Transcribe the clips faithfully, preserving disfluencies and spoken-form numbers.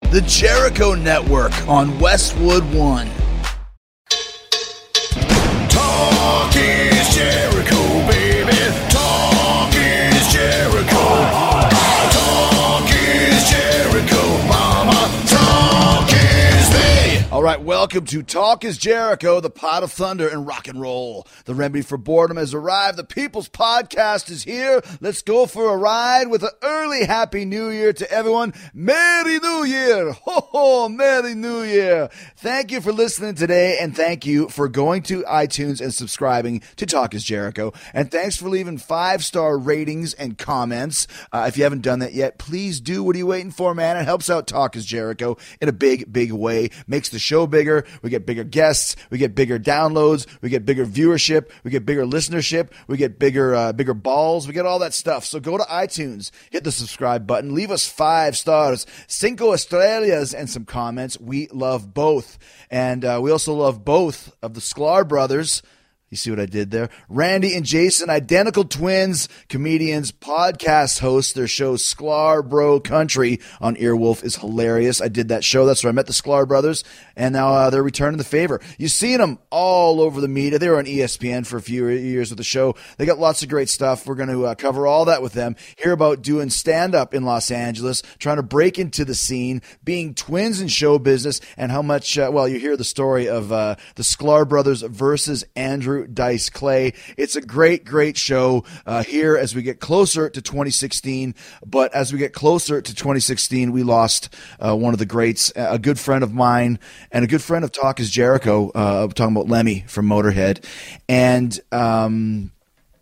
The Jericho Network on Westwood One. Talk is Jericho, baby. Talk is Jericho. Talk is Jericho, mama. Talk is me. All right, welcome to Talk is Jericho, the pot of thunder and rock and roll. The remedy for boredom has arrived. The People's Podcast is here. Let's go for a ride with an early Happy New Year to everyone. Merry New Year. Ho, ho, Merry New Year. Thank you for listening today, and thank you for going to iTunes and subscribing to Talk is Jericho. And thanks for leaving five-star ratings and comments. Uh, if you haven't done that yet, please do. What are you waiting for, man? It helps out Talk is Jericho in a big, big way. Makes the show bigger. We get bigger guests. We get bigger downloads. We get bigger viewership. We get bigger listenership. We get bigger, uh, bigger balls. We get all that stuff. So go to iTunes, hit the subscribe button, leave us five stars, cinco estrellas, and some comments. We love both. And uh, we also love both of the Sklar brothers. You see what I did there? Randy and Jason, identical twins, comedians, podcast hosts. Their show Sklar Bro Country on Earwolf is hilarious. I did that show. That's where I met the Sklar brothers, and now uh, they're returning the favor. You've seen them all over the media. They were on E S P N for a few years with the show. They got lots of great stuff. We're going to uh, cover all that with them. Hear about doing stand-up in Los Angeles, trying to break into the scene, being twins in show business, and how much, uh, well, you hear the story of uh, the Sklar brothers versus Andrew Dice Clay. It's a great, great show uh, here as we get closer to twenty sixteen. But as we get closer to twenty sixteen, we lost uh, one of the greats, a good friend of mine and a good friend of Talk is Jericho. Uh, I'm talking about Lemmy from Motorhead. And um,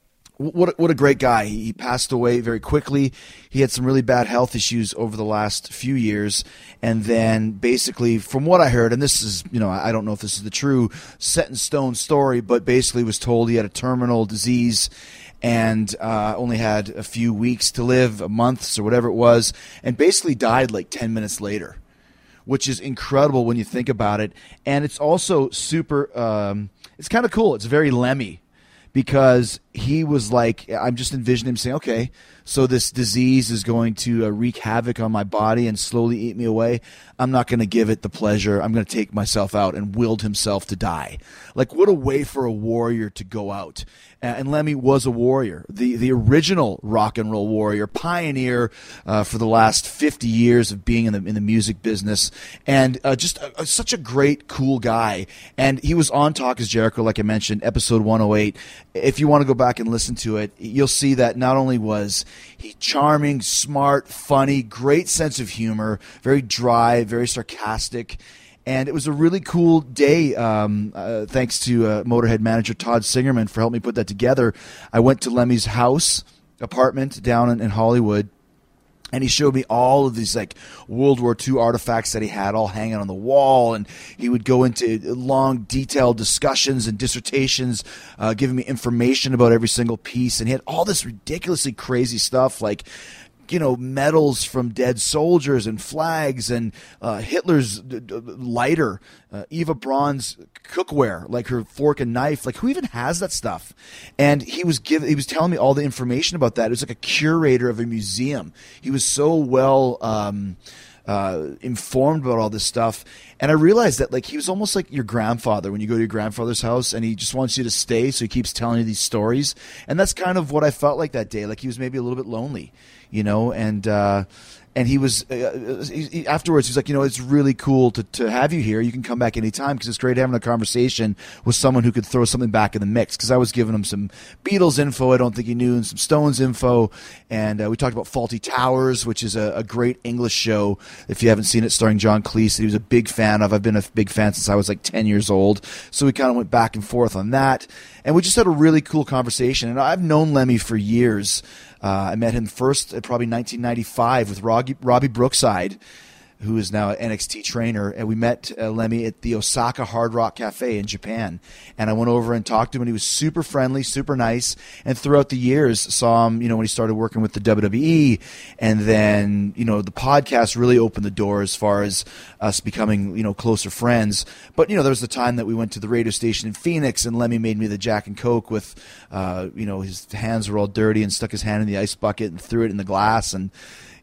what, what a great guy. He passed away very quickly. He had some really bad health issues over the last few years. And then basically, from what I heard, and this is, you know, I don't know if this is the true set in stone story, but basically was told he had a terminal disease and uh, only had a few weeks to live, a month or whatever it was, and basically died like ten minutes later, which is incredible when you think about it. And it's also super, um, it's kind of cool. It's very Lemmy. Because he was like, I'm just envisioning him saying, okay, so this disease is going to uh, wreak havoc on my body and slowly eat me away. I'm not going to give it the pleasure. I'm going to take myself out, and willed himself to die. Like, what a way for a warrior to go out. Uh, and Lemmy was a warrior, the the original rock and roll warrior, pioneer uh, for the last fifty years of being in the in the music business, and uh, just a, a, such a great, cool guy. And he was on Talk is Jericho, like I mentioned, episode one oh eight. If you want to go back and listen to it, you'll see that not only was he charming, smart, funny, great sense of humor, very dry, very sarcastic. And it was a really cool day, um, uh, thanks to uh, Motorhead manager Todd Singerman for helping me put that together. I went to Lemmy's house, apartment down in, in Hollywood, and he showed me all of these like World War Two artifacts that he had all hanging on the wall, and he would go into long, detailed discussions and dissertations, uh, giving me information about every single piece. And he had all this ridiculously crazy stuff like, you know, medals from dead soldiers and flags and uh, Hitler's d- d- lighter, uh, Eva Braun's cookware, like her fork and knife. Like, who even has that stuff? And he was give, he was telling me all the information about that. It was like a curator of a museum. He was so well um, uh, informed about all this stuff. And I realized that, like, he was almost like your grandfather when you go to your grandfather's house and he just wants you to stay, so he keeps telling you these stories. And that's kind of what I felt like that day. Like, he was maybe a little bit lonely, you know, and uh, and he was uh, he, he, afterwards. He's like, you know, it's really cool to, to have you here. You can come back anytime because it's great having a conversation with someone who could throw something back in the mix. Because I was giving him some Beatles info I don't think he knew, and some Stones info, and uh, we talked about Fawlty Towers, which is a, a great English show. If you haven't seen it, starring John Cleese, that he was a big fan of. I've been a big fan since I was like ten years old. So we kind of went back and forth on that, and we just had a really cool conversation. And I've known Lemmy for years. Uh, I met him first at probably nineteen ninety-five with Robbie, Robbie Brookside, who is now an N X T trainer, and we met uh, Lemmy at the Osaka Hard Rock Cafe in Japan. And I went over and talked to him, and he was super friendly, super nice. And throughout the years, saw him, you know, when he started working with the W W E, and then, you know, the podcast really opened the door as far as us becoming, you know, closer friends. But, you know, there was the time that we went to the radio station in Phoenix, and Lemmy made me the Jack and Coke with, uh, you know, his hands were all dirty, and stuck his hand in the ice bucket and threw it in the glass, and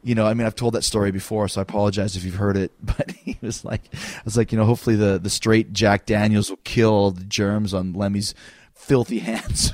you know, I mean, I've told that story before, so I apologize if you've heard it. But he was like, I was like, you know, hopefully the, the straight Jack Daniels will kill the germs on Lemmy's filthy hands.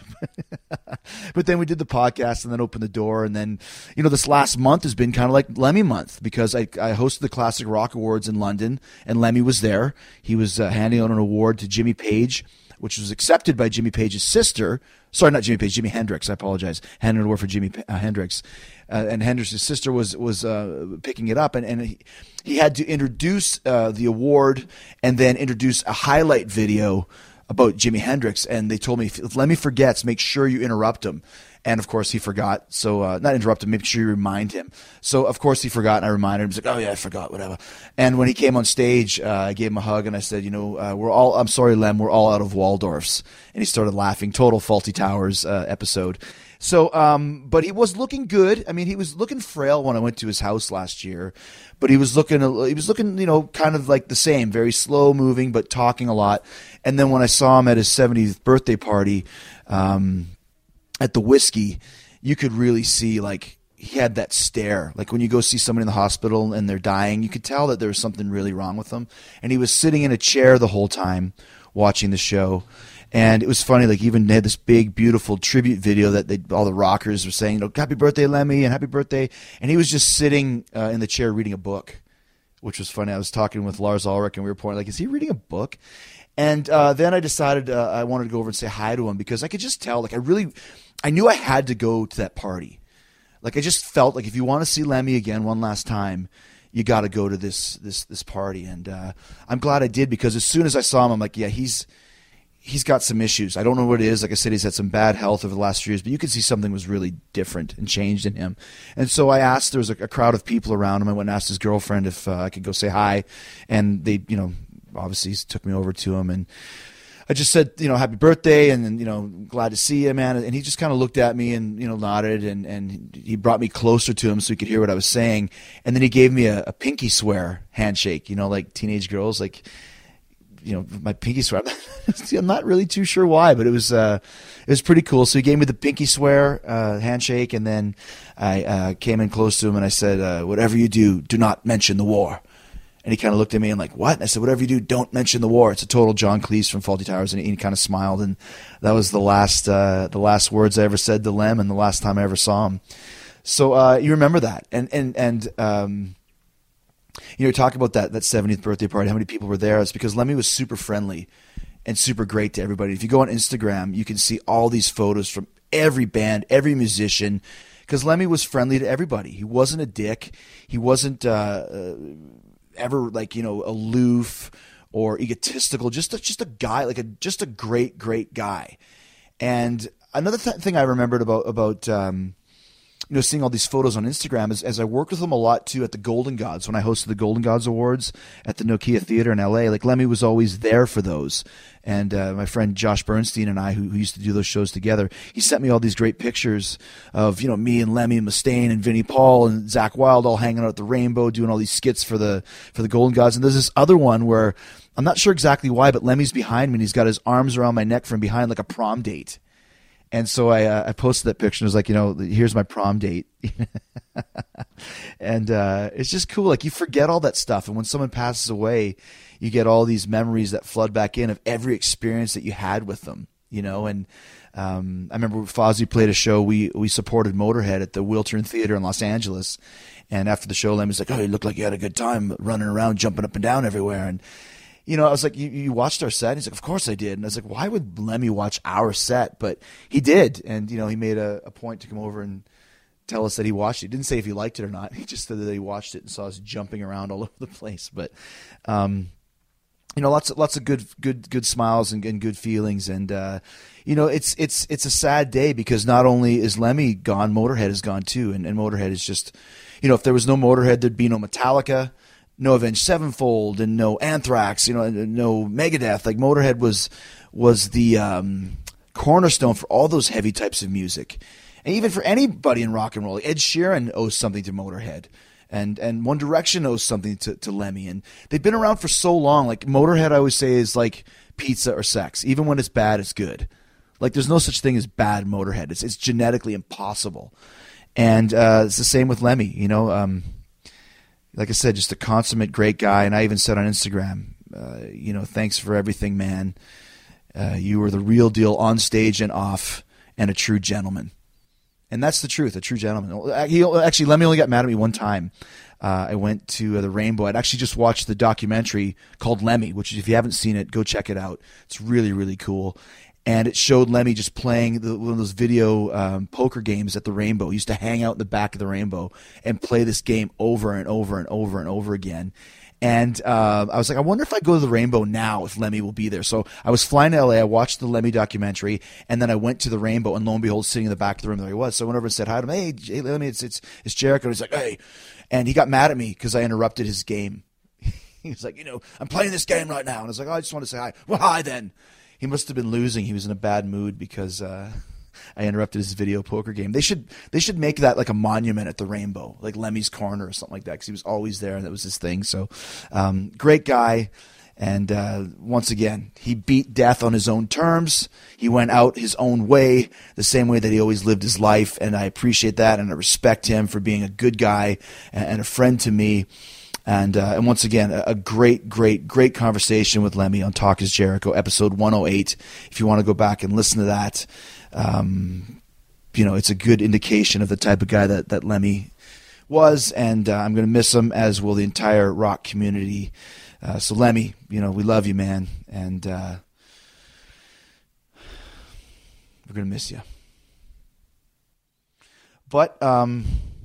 But then we did the podcast and then opened the door. And then, you know, this last month has been kind of like Lemmy month because I, I hosted the Classic Rock Awards in London and Lemmy was there. He was uh, handing out an award to Jimmy Page, which was accepted by Jimmy Page's sister. Sorry, not Jimmy Page, Jimi Hendrix. I apologize. Handing an award for Jimi uh, Hendrix. Uh, and Hendrix's sister was was uh, picking it up. And, and he, he had to introduce uh, the award and then introduce a highlight video about Jimi Hendrix. And they told me, if Lemmy forgets, make sure you interrupt him. And, of course, he forgot. So, uh, not interrupt him, make sure you remind him. So, of course, he forgot, and I reminded him. He's like, oh, yeah, I forgot, whatever. And when he came on stage, uh, I gave him a hug, and I said, you know, uh, we're all, I'm sorry, Lem, we're all out of Waldorfs. And he started laughing. Total Fawlty Towers uh, episode. So, um, but he was looking good. I mean, he was looking frail when I went to his house last year. But he was looking, he was looking, you know, kind of like the same. Very slow moving, but talking a lot. And then when I saw him at his seventieth birthday party, um, at the Whiskey, you could really see, like, he had that stare. Like, when you go see somebody in the hospital and they're dying, you could tell that there was something really wrong with them. And he was sitting in a chair the whole time watching the show. And it was funny, like, even they had this big, beautiful tribute video that they, all the rockers were saying, you know, happy birthday, Lemmy, and happy birthday. And he was just sitting uh, in the chair reading a book, which was funny. I was talking with Lars Ulrich, and we were pointing, like, is he reading a book? And uh, then I decided uh, I wanted to go over and say hi to him because I could just tell, like, I really, I knew I had to go to that party. Like, I just felt like if you want to see Lemmy again one last time, you got to go to this this this party. And uh, I'm glad I did because as soon as I saw him, I'm like, yeah, he's he's got some issues. I don't know what it is. Like I said, he's had some bad health over the last few years, but you could see something was really different and changed in him. And so I asked, there was a, a crowd of people around him. I went and asked his girlfriend if uh, I could go say hi. And they, you know, obviously took me over to him. And I just said, you know, happy birthday. And, and you know, glad to see you, man. And he just kind of looked at me and, you know, nodded. And, and he brought me closer to him so he could hear what I was saying. And then he gave me a, a pinky swear handshake, you know, like teenage girls, like, you know, my pinky swear. I'm not really too sure why, but it was uh, it was pretty cool. So he gave me the pinky swear uh, handshake, and then I uh, came in close to him and I said, uh, "Whatever you do, do not mention the war." And he kind of looked at me and like, "What?" And I said, "Whatever you do, don't mention the war." It's a total John Cleese from Fawlty Towers, and he, he kind of smiled, and that was the last uh, the last words I ever said to Lem, and the last time I ever saw him. So uh, you remember that, and and and. Um, You know, talk about that that seventieth birthday party, how many people were there. It's because Lemmy was super friendly and super great to everybody. If you go on Instagram, you can see all these photos from every band, every musician, because Lemmy was friendly to everybody. He wasn't a dick. He wasn't uh, uh, ever, like, you know, aloof or egotistical. Just a, just a guy, like a just a great, great guy. And another th- thing I remembered about about um, you know, seeing all these photos on Instagram is as I worked with him a lot too at the Golden Gods when I hosted the Golden Gods Awards at the Nokia Theater in L A. Like Lemmy was always there for those, and uh, my friend Josh Bernstein and I, who, who used to do those shows together, he sent me all these great pictures of, you know, me and Lemmy and Mustaine and Vinnie Paul and Zach Wilde all hanging out at the Rainbow doing all these skits for the for the Golden Gods. And there's this other one where I'm not sure exactly why, but Lemmy's behind me and he's got his arms around my neck from behind like a prom date. And so I uh, I posted that picture and it was like, you know, here's my prom date. And uh, it's just cool. Like, you forget all that stuff. And when someone passes away, you get all these memories that flood back in of every experience that you had with them, you know. And um, I remember Fozzy played a show. We we supported Motorhead at the Wiltern Theater in Los Angeles. And after the show, Lemmy's like, oh, you look like you had a good time running around, jumping up and down everywhere. And you know, I was like, you, you watched our set? He's like, of course I did. And I was like, why would Lemmy watch our set? But he did. And, you know, he made a, a point to come over and tell us that he watched it. He didn't say if he liked it or not. He just said that he watched it and saw us jumping around all over the place. But, um, you know, lots of, lots of good, good, good smiles and, and good feelings. And, uh, you know, it's, it's, it's a sad day because not only is Lemmy gone, Motorhead is gone too. And, and Motorhead is just, you know, if there was no Motorhead, there'd be no Metallica, no Avenged Sevenfold, and no Anthrax, you know, no Megadeth. Like, Motorhead was was the um, cornerstone for all those heavy types of music, and even for anybody in rock and roll. Ed Sheeran owes something to Motorhead, and and One Direction owes something to, to Lemmy, and they've been around for so long. Like, Motorhead, I always say, is like pizza or sex. Even when it's bad, it's good. Like, there's no such thing as bad Motorhead. It's it's genetically impossible. And uh, it's the same with Lemmy. You know, um, like I said, just a consummate great guy. And I even said on Instagram, uh, you know, thanks for everything, man. Uh, you were the real deal on stage and off, and a true gentleman. And that's the truth, a true gentleman. He, actually, Lemmy only got mad at me one time. Uh, I went to uh, the Rainbow. I'd actually just watched the documentary called Lemmy, which if you haven't seen it, go check it out. It's really, really cool. And it showed Lemmy just playing the, one of those video um, poker games at the Rainbow. He used to hang out in the back of the Rainbow and play this game over and over and over and over again. And uh, I was like, I wonder if I go to the Rainbow now, if Lemmy will be there. So I was flying to L A. I watched the Lemmy documentary, and then I went to the Rainbow, and lo and behold, sitting in the back of the room, there he was. So I went over and said hi to him. Hey, hey Lemmy, it's, it's, it's Jericho. And he's like, hey. And he got mad at me because I interrupted his game. He was like, you know, I'm playing this game right now. And I was like, oh, I just want to say hi. Well, hi then. He must have been losing. He was in a bad mood because uh, I interrupted his video poker game. They should they should make that like a monument at the Rainbow, like Lemmy's Corner or something like that, because he was always there and that was his thing. So um, great guy. And uh, once again, he beat death on his own terms. He went out his own way, the same way that he always lived his life. And I appreciate that, and I respect him for being a good guy and a friend to me. And uh, and once again, a great, great, great conversation with Lemmy on Talk is Jericho, episode one oh eight. If you want to go back and listen to that, um, you know, it's a good indication of the type of guy that, that Lemmy was. And uh, I'm going to miss him, as will the entire rock community. Uh, so Lemmy, you know, we love you, man. And uh, we're going to miss you. But... Um,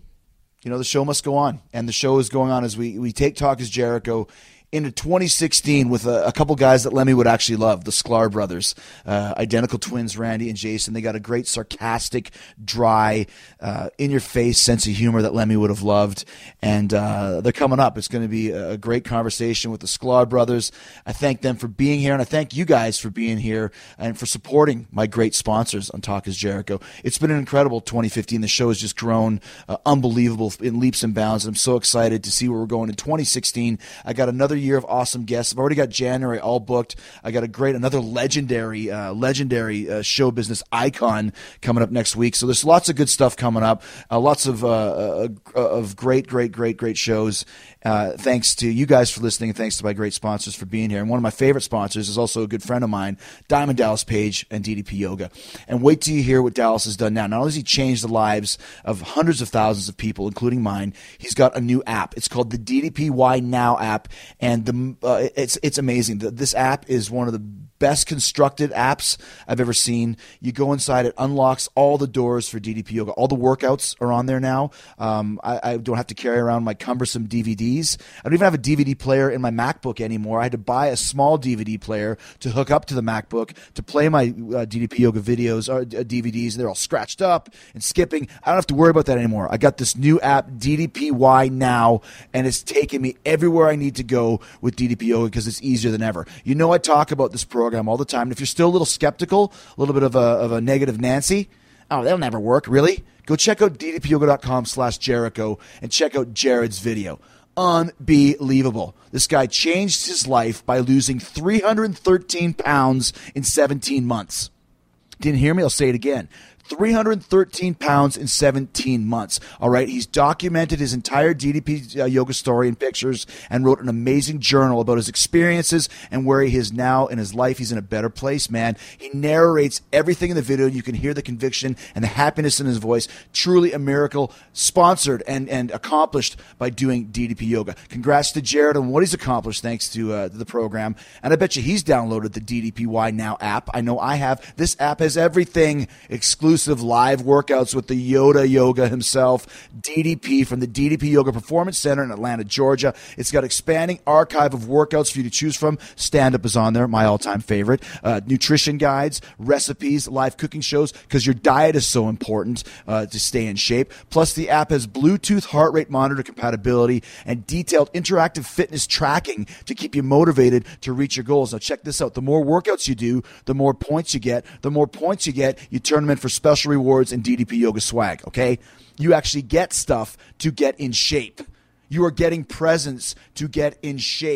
You know, the show must go on, and the show is going on as we, we take Talk is Jericho into twenty sixteen with a, a couple guys that Lemmy would actually love, the Sklar brothers, uh, identical twins, Randy and Jason. They got a great sarcastic, dry, uh, in-your-face sense of humor that Lemmy would have loved, and uh, they're coming up. It's going to be a great conversation with the Sklar brothers. I thank them for being here, and I thank you guys for being here and for supporting my great sponsors on Talk is Jericho. It's been an incredible twenty fifteen. The show has just grown uh, unbelievable in leaps and bounds, and I'm so excited to see where we're going in twenty sixteen. I got another year of awesome guests. I've already got January all booked. I got a great, another legendary, uh, legendary uh, show business icon coming up next week. So there's lots of good stuff coming up. Uh, lots of uh, uh, of great, great, great, great shows. Uh, thanks to you guys for listening, and thanks to my great sponsors for being here. And one of my favorite sponsors is also a good friend of mine, Diamond Dallas Page and D D P Yoga. And wait till you hear what Dallas has done now. Not only has he changed the lives of hundreds of thousands of people, including mine, he's got a new app. It's called the D D P Y Now app, and the uh, it's it's amazing. This app is one of the best constructed apps I've ever seen. You go inside, it unlocks all the doors for D D P Yoga. All the workouts are on there now. Um, I, I don't have to carry around my cumbersome D V Ds. I don't even have a D V D player in my MacBook anymore. I had to buy a small D V D player to hook up to the MacBook to play my uh, D D P Yoga videos or uh, D V Ds. They're all scratched up and skipping. I don't have to worry about that anymore. I got this new app, D D P Y Now, and it's taking me everywhere I need to go with D D P Yoga because it's easier than ever. You know, I talk about this program all the time. And if you're still a little skeptical, a little bit of a, of a negative Nancy, oh, that'll never work. Really? Go check out D D P yoga dot com slash Jericho and check out Jared's video. Unbelievable. This guy changed his life by losing three hundred thirteen pounds in seventeen months. Didn't hear me? I'll say it again. three hundred thirteen pounds in seventeen months. All right. He's documented his entire D D P uh, yoga story in pictures and wrote an amazing journal about his experiences and where he is now in his life. He's in a better place, man. He narrates everything in the video. You can hear the conviction and the happiness in his voice. Truly a miracle, sponsored and, and accomplished by doing D D P yoga. Congrats to Jared on what he's accomplished thanks to, uh, to the program. And I bet you he's downloaded the D D P Y Now app. I know I have. This app has everything exclusive. Live workouts with the Yoda Yoga himself, D D P from the D D P Yoga Performance Center in Atlanta, Georgia. It's got expanding archive of workouts for you to choose from. Stand-up is on there, my all-time favorite. Uh, nutrition guides, recipes, live cooking shows, because your diet is so important uh, to stay in shape. Plus, the app has Bluetooth heart rate monitor compatibility and detailed interactive fitness tracking to keep you motivated to reach your goals. Now, check this out. The more workouts you do, the more points you get. The more points you get, you turn them in for special Special rewards and D D P Yoga swag, okay? You actually get stuff to get in shape. You are getting presents to get in shape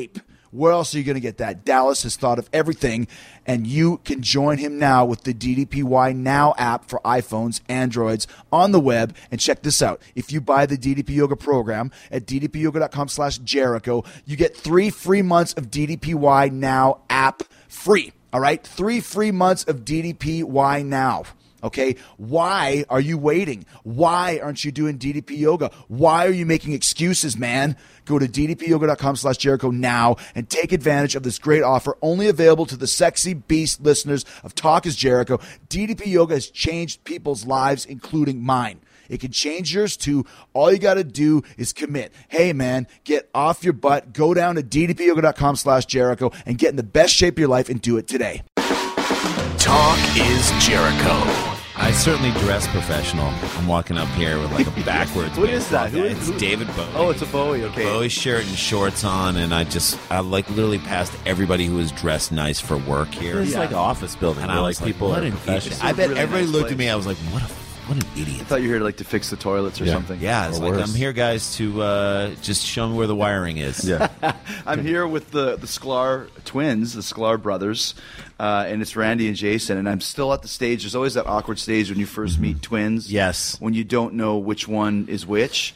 Where else are you going to get that? Dallas has thought of everything, and you can join him now with the D D P Y Now app for iPhones, Androids, on the web. And check this out. If you buy the D D P Yoga program at d d p yoga dot com slash Jericho, you get three free months of D D P Y Now app free. All right? Three free months of D D P Y Now. Okay, why are you waiting? Why aren't you doing D D P Yoga? Why are you making excuses, man? Go to d d p yoga dot com slash Jericho now and take advantage of this great offer, only available to the Sexy Beast listeners of Talk is Jericho. D D P Yoga has changed people's lives, including mine. It can change yours too. All you got to do is commit. Hey, man, get off your butt. Go down to d d p yoga dot com slash Jericho and get in the best shape of your life and do it today. Talk is Jericho. I certainly dress professional. I'm walking up here with like a backwards. What is that? Who guy. is- It's who- David Bowie. Oh, it's a Bowie. Okay. Bowie shirt and shorts on, and I just I like literally passed everybody who was dressed nice for work here. It's like an office building. and where I like was like, people what are an professional. idiot. I bet Really everybody nice looked place. at me. I was like, what a what an I idiot. thought you were here like to fix the toilets or Yeah. something. Yeah, it's Or like worse. I'm here, guys, to uh, just show me where the wiring is. Yeah. I'm here with the the Sklar twins, the Sklar brothers, uh, and it's Randy and Jason. And I'm still at the stage. There's always that awkward stage when you first meet twins. Yes. When you don't know which one is which.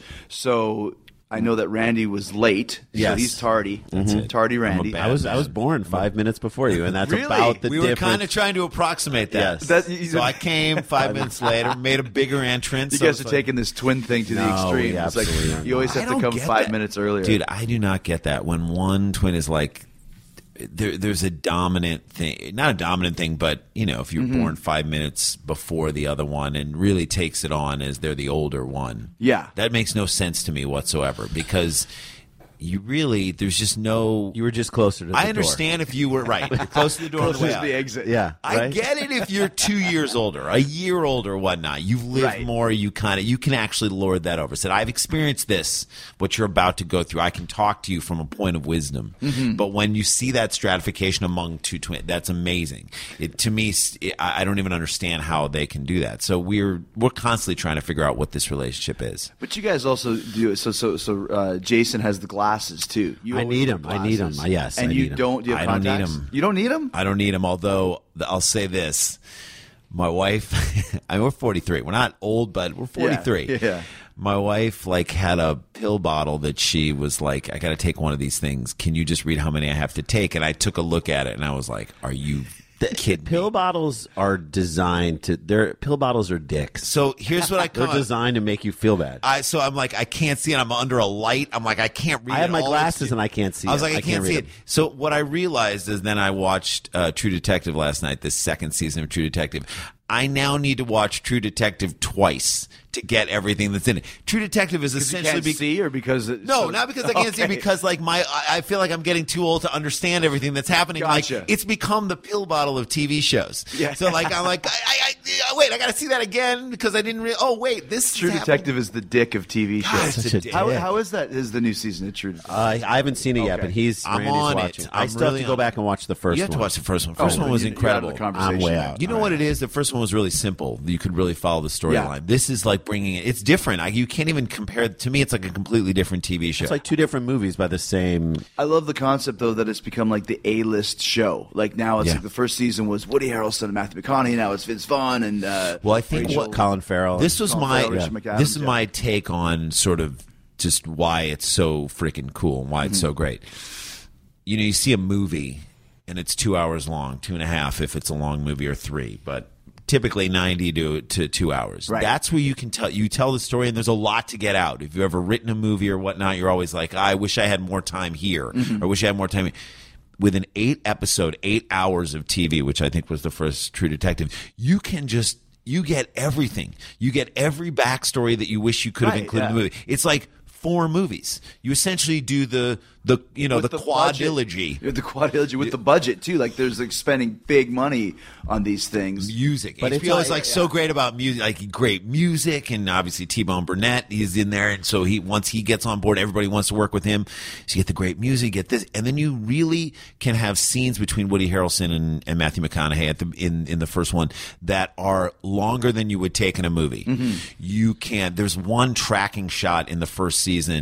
So I know that Randy was late. So Yes. he's tardy. That's it. Tardy I'm a Randy. bad I was I man. was born five minutes before you, and that's Really? about the we were difference. kind of trying to approximate that. Yes. That- you- so I came five minutes later, made a bigger entrance. You so guys it's are like- taking this twin thing to the No, extreme. we It's like absolutely are you always I have to don't come get five that. minutes earlier. Dude, I do not get that. When one twin is like, there, there's a dominant thing, not a dominant thing, but you know, if you're Mm-hmm. born five minutes before the other one and really takes it on as they're the older one. Yeah. That makes no sense to me whatsoever because you really, there's just no. You were just closer to the I door. understand if you were right. You're close to the door on the way Closest out. to the exit. Yeah, I right? get it if you're two years older, a year older, or whatnot. You've lived Right. more. You kind of you can actually lord that over. Said I've experienced this, what you're about to go through. I can talk to you from a point of wisdom. Mm-hmm. But when you see that stratification among two twins, that's amazing. It to me, it, I I don't even understand how they can do that. So we're we're constantly trying to figure out what this relationship is. But you guys also do so. So so uh, Jason has the glasses too. You I always need wear 'em. I need 'em. glasses. Yes, and I you need 'em. don't. Do you have I don't need contacts? 'em. You don't need them. I don't need them, although I'll say this. My wife, I mean, we're forty-three. We're not old, but we're forty-three. Yeah, yeah. My wife, like, had a pill bottle that she was like, I got to take one of these things. Can you just read how many I have to take? And I took a look at it, and I was like, are you kidding me? Pill bottles are designed to. Their pill bottles are dicks. So here's what I They're come designed to make you feel bad. I so I'm like, I can't see it. I'm under a light. I'm like, I can't read I have it. my All glasses it's- and I can't see I was it. like, I, I can't, can't see read it. it. So what I realized is then I watched uh, True Detective last night, the second season of True Detective. I now need to watch True Detective twice to get everything that's in it. True Detective is You essentially can't be- see, or because it, no, so- not because I can't see. Okay. Because like my, I I feel like I'm getting too old to understand everything that's happening. Gotcha. Like it's become the pill bottle of T V shows. Yeah. So like I'm like, I, I, I wait, I got to see that again because I didn't. Re- oh wait, this is True happening. Detective is the dick of T V God, shows. it's Such a dick. How, dick. how is that? Is the new season of True Detective? Uh, I haven't seen it yet, Okay. but he's I'm Randy's on it. watching. I I'm still have really to go on back it. and watch the first You have one. to watch the first one. First Oh, one was you- you're out of incredible. the conversation I'm way now. out. You know what it is? The first one was really simple. You could really follow the storyline. Yeah. This is like bringing it. It's different. I, you can't even compare. To me, it's like a completely different T V show. It's like two different movies by the same. I love the concept though that it's become like the A-list show. Like now it's Yeah. like the first season was Woody Harrelson and Matthew McConaughey. Now it's Vince Vaughn and uh, well, I think Rachel- what Colin Farrell. this was Colin my Farrell, Rachel McAdams, this is yeah. my take on sort of just why it's so freaking cool and why it's Mm-hmm. so great. You know, you see a movie and it's two hours long, two and a half if it's a long movie, or three, but typically ninety to to two hours. Right. That's where you can tell you tell the story, and there's a lot to get out. If you've ever written a movie or whatnot, you're always like, I wish I had more time here, Mm-hmm. or I wish I had more time. With an eight episode, eight hours of T V, which I think was the first True Detective, you can just you get everything. You get every backstory that you wish you could have Right, included in yeah. the movie. It's like four movies. You essentially do the the you know with the, budget- quadrilogy. the quadrilogy with the budget too. Like there's like spending big money on these things. Music. But H B O it's is like- like so great about music, like great music, and obviously T-Bone Burnett, he's in there, and so he once he gets on board, everybody wants to work with him. So you get the great music, get this, and then you really can have scenes between Woody Harrelson and, and Matthew McConaughey at the in in the first one that are longer than you would take in a movie. Mm-hmm. You can. There's one tracking shot in the first season.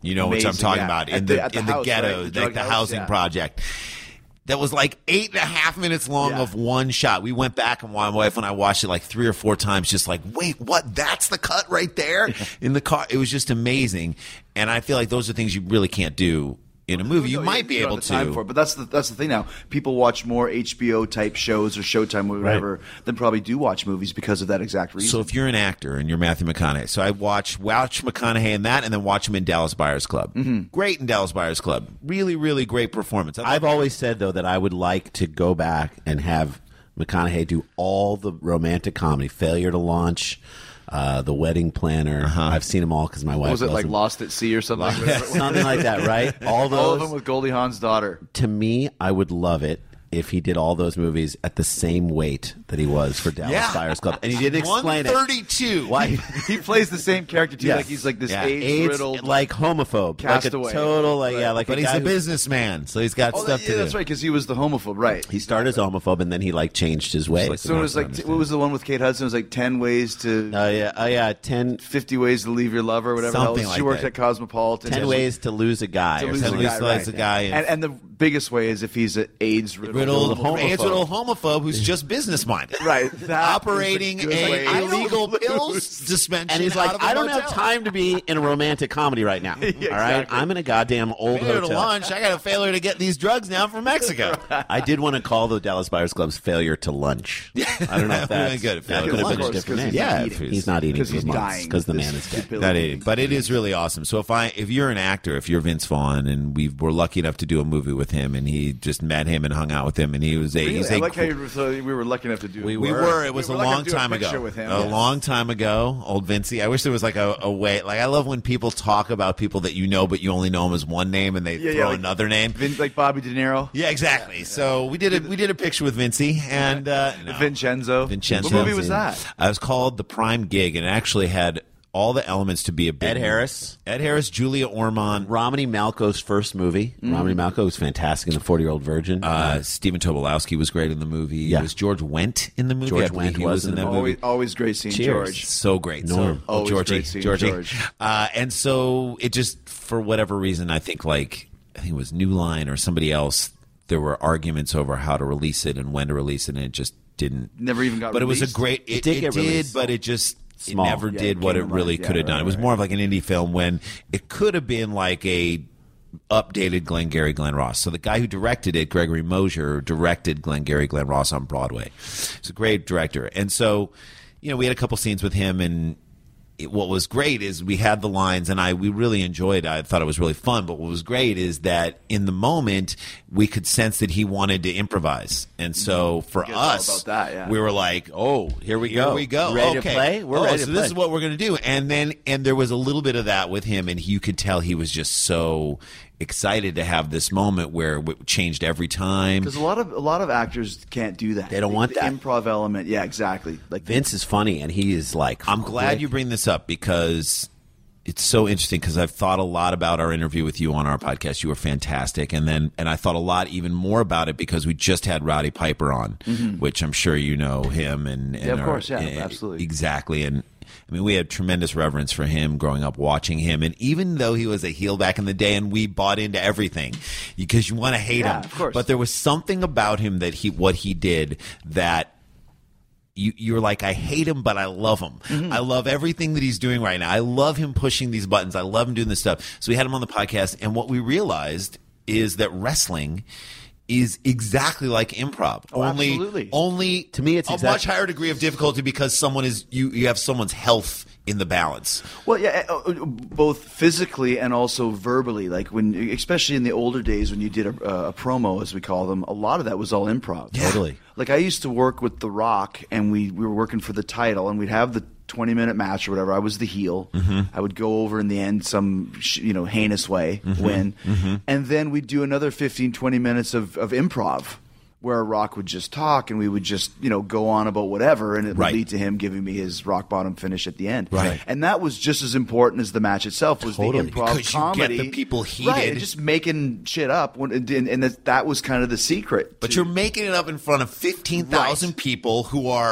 You know what I'm Amazing, talking yeah. about At in the- the, at the in the house, ghetto, right? The like drug the house, housing yeah. project. That was like eight and a half minutes long Yeah. of one shot. We went back and my wife and I watched it like three or four times, just like, wait, what? That's the cut right there in the car. It was just amazing. And I feel like those are things you really can't do in a movie. You No, might be don't able have the time for it, to. but that's the that's the thing now. People watch more H B O type shows or Showtime or whatever than probably do watch movies because of that exact reason. So if you're an actor and you're Matthew McConaughey, so I watch watch McConaughey in that, and then watch him in Dallas Buyers Club. Mm-hmm. Great in Dallas Buyers Club. Really, really great performance. I I've always said though that I would like to go back and have McConaughey do all the romantic comedy, Failure to Launch, uh, The Wedding Planner. I've seen them all because my wife what was it loves like them. Lost at Sea or something? Something like that, right? All those. All of them with Goldie Hawn's daughter. To me, I would love it if he did all those movies at the same weight that he was for Dallas Yeah. Buyers Club, and he didn't explain it. one thirty-two. Why? He plays the same character too, Yes. like he's like this Yeah. AIDS, AIDS-riddled. like homophobe, Castaway. like a total, like yeah, like But a he's guy a who- businessman, so he's got Oh, stuff that- to yeah, do. that's right, because he was the homophobe, right? He started as a homophobe, and then he like changed his ways. So it was like, t- what was the one with Kate Hudson? It was like ten ways to, Oh yeah, oh yeah, ten, fifty ways to leave your lover, or whatever. Something else. like She worked that. at Cosmopolitan. ten Yeah. ways to lose a guy. to or lose Ten a something. ways guy, to lose right. a guy, and- And, and the biggest way is if he's an AIDS riddled riddled, homophobe. AIDS-riddled homophobe who's just business minded, Right, that operating is a good a way to illegal lose. pills dispensation. And he's out like, of a I don't have motel. time to be in a romantic comedy right now. All right, exactly. I'm in a goddamn old Failure to hotel. launch. I got a failure to get these drugs now from Mexico. I did want to call the Dallas Buyers Club's failure to lunch. I don't know if That would've that's been good. That Failure could to have been a lunch. different name. Because he's Yeah, not if eating. He's not eating Because for he's months dying. because the This man is dead. stupidity. That is, but it is really awesome. So if I, if you're an actor, if you're Vince Vaughn, and we were lucky enough to do a movie with him, and he just met him and hung out with him, and he was a, Really? he's I a like how you, so we were lucky enough to do. We We were. were. It was We a were lucky long to do a time picture ago. with him. A Yes. long time ago, old Vincey. I wish there was like a, a way. Like I love when people talk about people that you know, but you only know them as one name, and they Yeah, throw yeah, like another name. Vin, like Bobby De Niro, Yeah, exactly. So we did a we did a picture with Vincey and uh, no. Vincenzo. Vincenzo. What movie was that? Uh, it was called The Prime Gig, and it actually had all the elements to be a big Ed movie. Harris. Ed Harris, Julia Ormond, Romney Malco's first movie. Mm. Romney Malco was fantastic in The forty-Year-Old Virgin. uh, Stephen Tobolowsky was great in the movie. Yeah. Was George Wendt in the movie? George I believe Wendt he was in in the that movie. movie. Always, always great scene, Cheers. George. So great. Norm. So, oh, Always Georgie, great scene, Georgie. George. Uh, and so it just, for whatever reason, I think like, I think it was New Line or somebody else, there were arguments over how to release it and when to release it, and it just didn't. Never even got But it was a released? great, it, It did it get did, released. but it just, Small. it never Yeah, did it what came it to really mind. could have Yeah, done. right, It was right. more of like an indie film when it could have been like a updated Glengarry Glen Ross. So the guy who directed it, Gregory Mosier, directed Glengarry Glen Ross on Broadway. He's a great director. And so, you know, we had a couple scenes with him, and it, what was great is we had the lines, and I we really enjoyed it. I thought it was really fun. But what was great is that in the moment we could sense that he wanted to improvise, and so for Forget all us, about that, yeah. we were like, "Oh, here we here go. we go. You ready to okay. play? We're oh, ready so to this play." is what we're going to do." And then and there was a little bit of that with him, and you could tell he was just so excited to have this moment where it changed every time. Because a lot of a lot of actors can't do that. They don't want the that. improv element. Yeah, exactly. Like Vince is funny, and he is like. I'm glad quick. you bring this up because it's so interesting, because I've thought a lot about our interview with you on our podcast. You were fantastic. And then, and I thought a lot even more about it because we just had Rowdy Piper on, which I'm sure you know him. And, and Mm-hmm. Yeah, of are- course. Yeah, and- absolutely. Exactly. And I mean, we had tremendous reverence for him growing up watching him. And even though he was a heel back in the day and we bought into everything because you want to hate Yeah, him, of course. but there was something about him that he, what he did that you, you're like, I hate him, but I love him. Mm-hmm. I love everything that he's doing right now. I love him pushing these buttons. I love him doing this stuff. So we had him on the podcast, and what we realized is that wrestling is exactly like improv. Oh, only, absolutely. only To me, it's a exact- much higher degree of difficulty because someone is you. You have someone's health in the balance. Well, yeah, uh, uh, both physically and also verbally. Like when, especially in the older days when you did a, a promo, as we call them, a lot of that was all improv. Totally. Like I used to work with The Rock, and we we were working for the title, and we'd have the twenty minute match or whatever. I was the heel. I would go over in the end some sh- you know heinous way, win, and then we'd do another fifteen, twenty minutes of, of improv. Where Rock would just talk, and we would just, you know, go on about whatever, and it would Right. lead to him giving me his rock bottom finish at the end. Right. And that was just as important as the match itself. Was Totally. the improv Because you get comedy, the people right? heated. And just making shit up, when, and, and that, that was kind of the secret. But to- you're making it up in front of fifteen thousand Right. people who are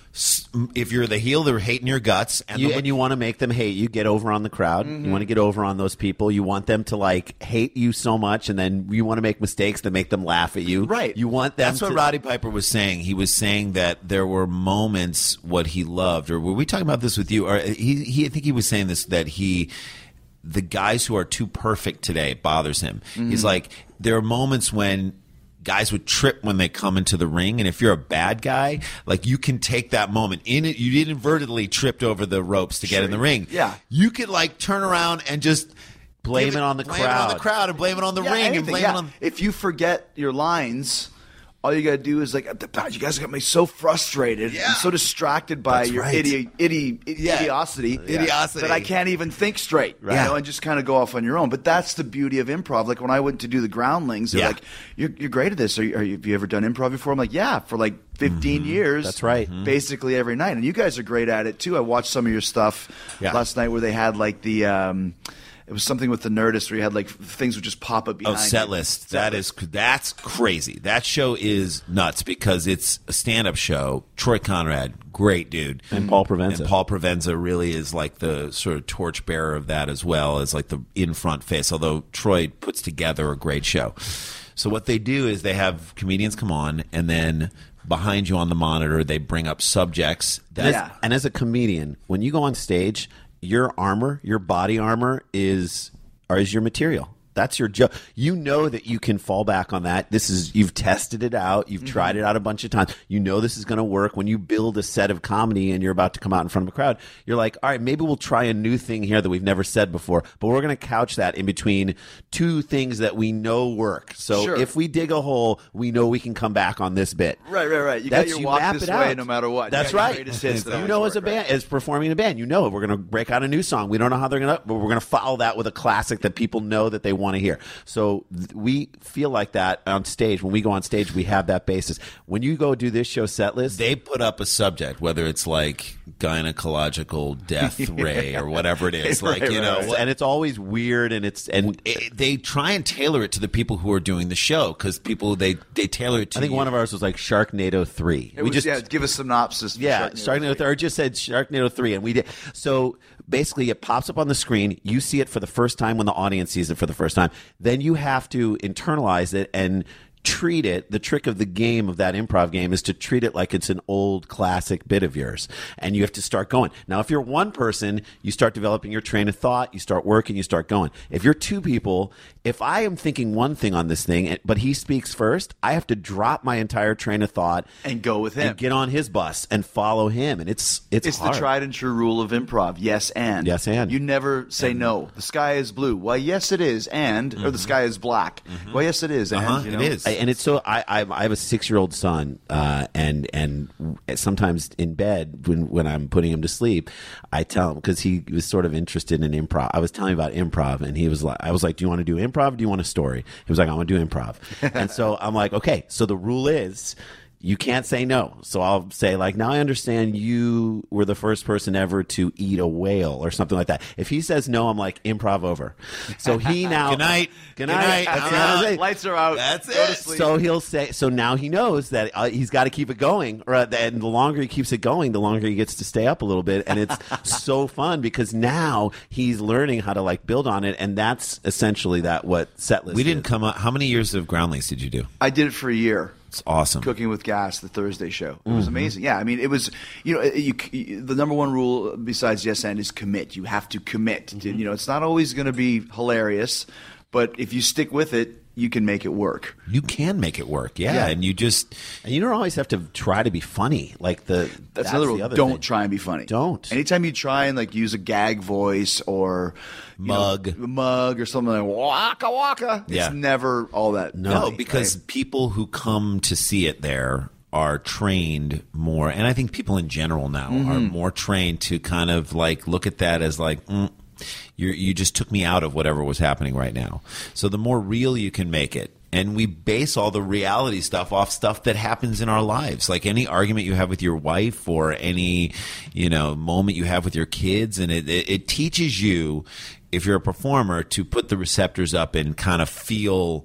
if you're the heel, they're hating your guts, and, You, the, and you want to make them hate you, get over on the crowd. Mm-hmm. You want to get over on those people. You want them to like hate you so much, and then you want to make mistakes that make them laugh at you. Right. You want them that's to. what Roddy Piper was saying. He was saying that there were moments what he loved, or were we talking about this with you? Or he, he I think he was saying this that he. The guys who are too perfect today bothers him. Mm-hmm. He's like, there are moments when guys would trip when they come into the ring, and if you're a bad guy, like you can take that moment in it. You inadvertently tripped over the ropes to get Sure. in the ring. Yeah. You could like turn around and just Blame give it on the blame it on the crowd. crowd and blame it on the Yeah, ring and anything, blame yeah. it on. If you forget your lines, all you got to do is like, "God, you guys got me so frustrated, Yeah. and so distracted by That's your right. idi- idi- Yeah. idiosity, Idiocity. that I can't even think straight, right? Yeah. You know, and just kind of go off on your own. But that's the beauty of improv. Like when I went to do the Groundlings, they're Yeah. like, "You're you're great at this. Are you, are you, have you ever done improv before?" I'm like, "Yeah, for like fifteen years. That's right. Mm-hmm. Basically every night." And you guys are great at it too. I watched some of your stuff Yeah. last night where they had like the. Um, It was something with the Nerdist where you had like things would just pop up Oh, behind set you. list. That is that's crazy. That show is nuts because it's a stand-up show. Troy Conrad, great dude, And Paul Provenza. And Paul Provenza really is like the sort of torchbearer of that as well as like the in-front face. Although Troy puts together a great show. So what they do is they have comedians come on, and then behind you on the monitor they bring up subjects that Yeah. And as a comedian, when you go on stage, your armor, your body armor is or is your material. That's your job. You know that you can fall back on that. This is you've tested it out. You've tried it out a bunch of times. You know this is going to work. When you build a set of comedy and you're about to come out in front of a crowd, you're like, all right, maybe we'll try a new thing here that we've never said before. But we're going to couch that in between two things that we know work. So Sure. if we dig a hole, we know we can come back on this bit. Right, right, right. You That's- got your you walk map this it way out. no matter what. You That's got your right. greatest hits that You always know, as a work, right? band, as performing in a band, you know we're going to break out a new song. We don't know how they're going to, but we're going to follow that with a classic that people know that they want to hear. So th- we feel like that on stage. When we go on stage, we have that basis. When you go do this show set list, they put up a subject, whether it's like gynecological death ray or whatever it is, like Right, you right, know, right. what- and it's always weird, and it's and it, they try and tailor it to the people who are doing the show because people they they tailor it to. I think you. one of ours was like Sharknado three. It we was, just yeah, give a synopsis. for Yeah, Sharknado. Sharknado, or just said Sharknado three, and we did. So basically, it pops up on the screen. You see it for the first time when the audience sees it for the first time. Then you have to internalize it and treat it. The trick of the game of that improv game is to treat it like it's an old classic bit of yours, and you have to start going. Now, if you're one person, you start developing your train of thought. You start working. You start going. If you're two people, if I am thinking one thing on this thing, but he speaks first, I have to drop my entire train of thought And go with him. and get on his bus and follow him. And it's it's It's hard. the tried and true rule of improv. Yes, and. Yes, and. You never say no. The sky is blue. Why, yes, it is. And. Or the sky is black. Well, yes, it is. And. Uh-huh, you it know? is. I- and it's so I I, I have a six year old son, uh, and and sometimes in bed when when I'm putting him to sleep, I tell him because he was sort of interested in improv. I was telling him about improv, and he was like, I was like, do you want to do improv? Or do you want a story? He was like, I want to do improv. And so I'm like, okay. So the rule is, you can't say no. So I'll say like, now I understand you were the first person ever to eat a whale or something like that. If he says no, I'm like, improv over. So he now Good night. Good Good night. night. That's I'm the end of out. the day. Lights are out. That's Go to it. sleep. So he'll say. So now he knows that uh, he's got to keep it going, or and the longer he keeps it going, the longer he gets to stay up a little bit, and it's so fun because now he's learning how to like build on it, and that's essentially that what setlist. We didn't is. come up. How many years of Groundlings did you do? I did it for a year. It's awesome. Cooking with Gas, the Thursday show. It Mm-hmm. was amazing. Yeah, I mean, it was, you know, you, you, the number one rule besides yes and is commit. You have to commit. Mm-hmm. To, you know, it's not always going to be hilarious, but if you stick with it, you can make it work. You can make it work, yeah, Yeah. and you just And you don't always have to try to be funny. Like the That's, another the rule. other Don't thing. try and be funny. Don't. Anytime you try and like use a gag voice or you Mug. know, mug or something like waka waka, Yeah. it's never all that. no, funny, because right? people who come to see it there are trained more, and I think people in general now Mm-hmm. are more trained to kind of like look at that as like. Mm, you you just took me out of whatever was happening right now. So the more real you can make it. And we base all the reality stuff off stuff that happens in our lives. Like any argument you have with your wife or any, you know, moment you have with your kids. And it, it, it teaches you, if you're a performer, to put the receptors up and kind of feel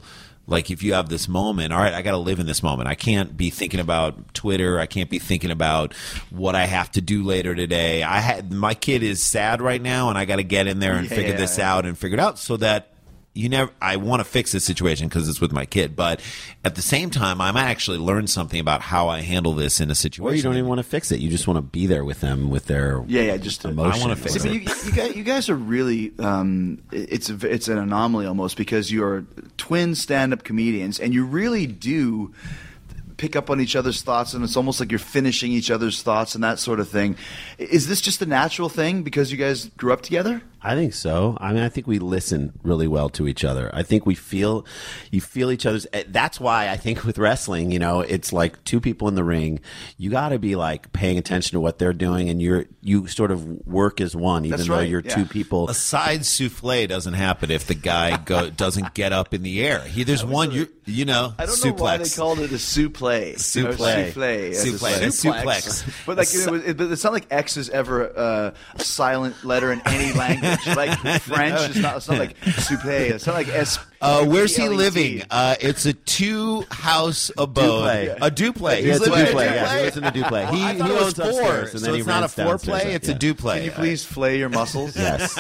Like if you have this moment, all right, I got to live in this moment. I can't be thinking about Twitter. I can't be thinking about what I have to do later today. I had my kid is sad right now, and I got to get in there and Yeah, figure yeah, this yeah. out and figure it out so that you never. I want to fix this situation because it's with my kid, but at the same time, I might actually learn something about how I handle this in a situation. Or you don't even want to fix it. You just want to be there with them with their Yeah, yeah, just to- emotions. I wanna fix See, but you, you, guys, you guys are really um, it's a, it's an anomaly almost because you're twin stand-up comedians and you really do pick up on each other's thoughts and it's almost like you're finishing each other's thoughts and that sort of thing. Is this just a natural thing because you guys grew up together? I think so. I mean, I think we listen really well to each other. I think we feel, you feel each other's. That's why I think with wrestling, you know, it's like two people in the ring. You got to be like paying attention to what they're doing, and you're you sort of work as one, even That's though right, you're yeah. two people. A side souffle doesn't happen if the guy go, doesn't get up in the air. He, there's one, you you know, I don't suplex. know why they called it a suplex. Souffle. Or souffle. as Souffle. it's- A suplex. But like, it was, it, but it's not like X is ever uh, a silent letter in any language. Like French, it's not. It's not like souffle. It's not like S. Uh, where's he P L E T. living? Uh, it's a two-house abode. Duple. A duplex. Yeah, He's it's a living in duplex. a Yeah, he lives in a duplex. He, I he thought it was owns four, upstairs, and so then he it's not a rents downstairs. foreplay. It's Yeah. a duplay. Can you please flay your muscles? Yes.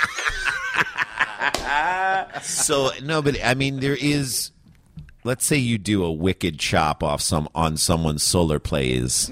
So no, but I mean, there is. Let's say you do a wicked chop off some on someone's solar plays,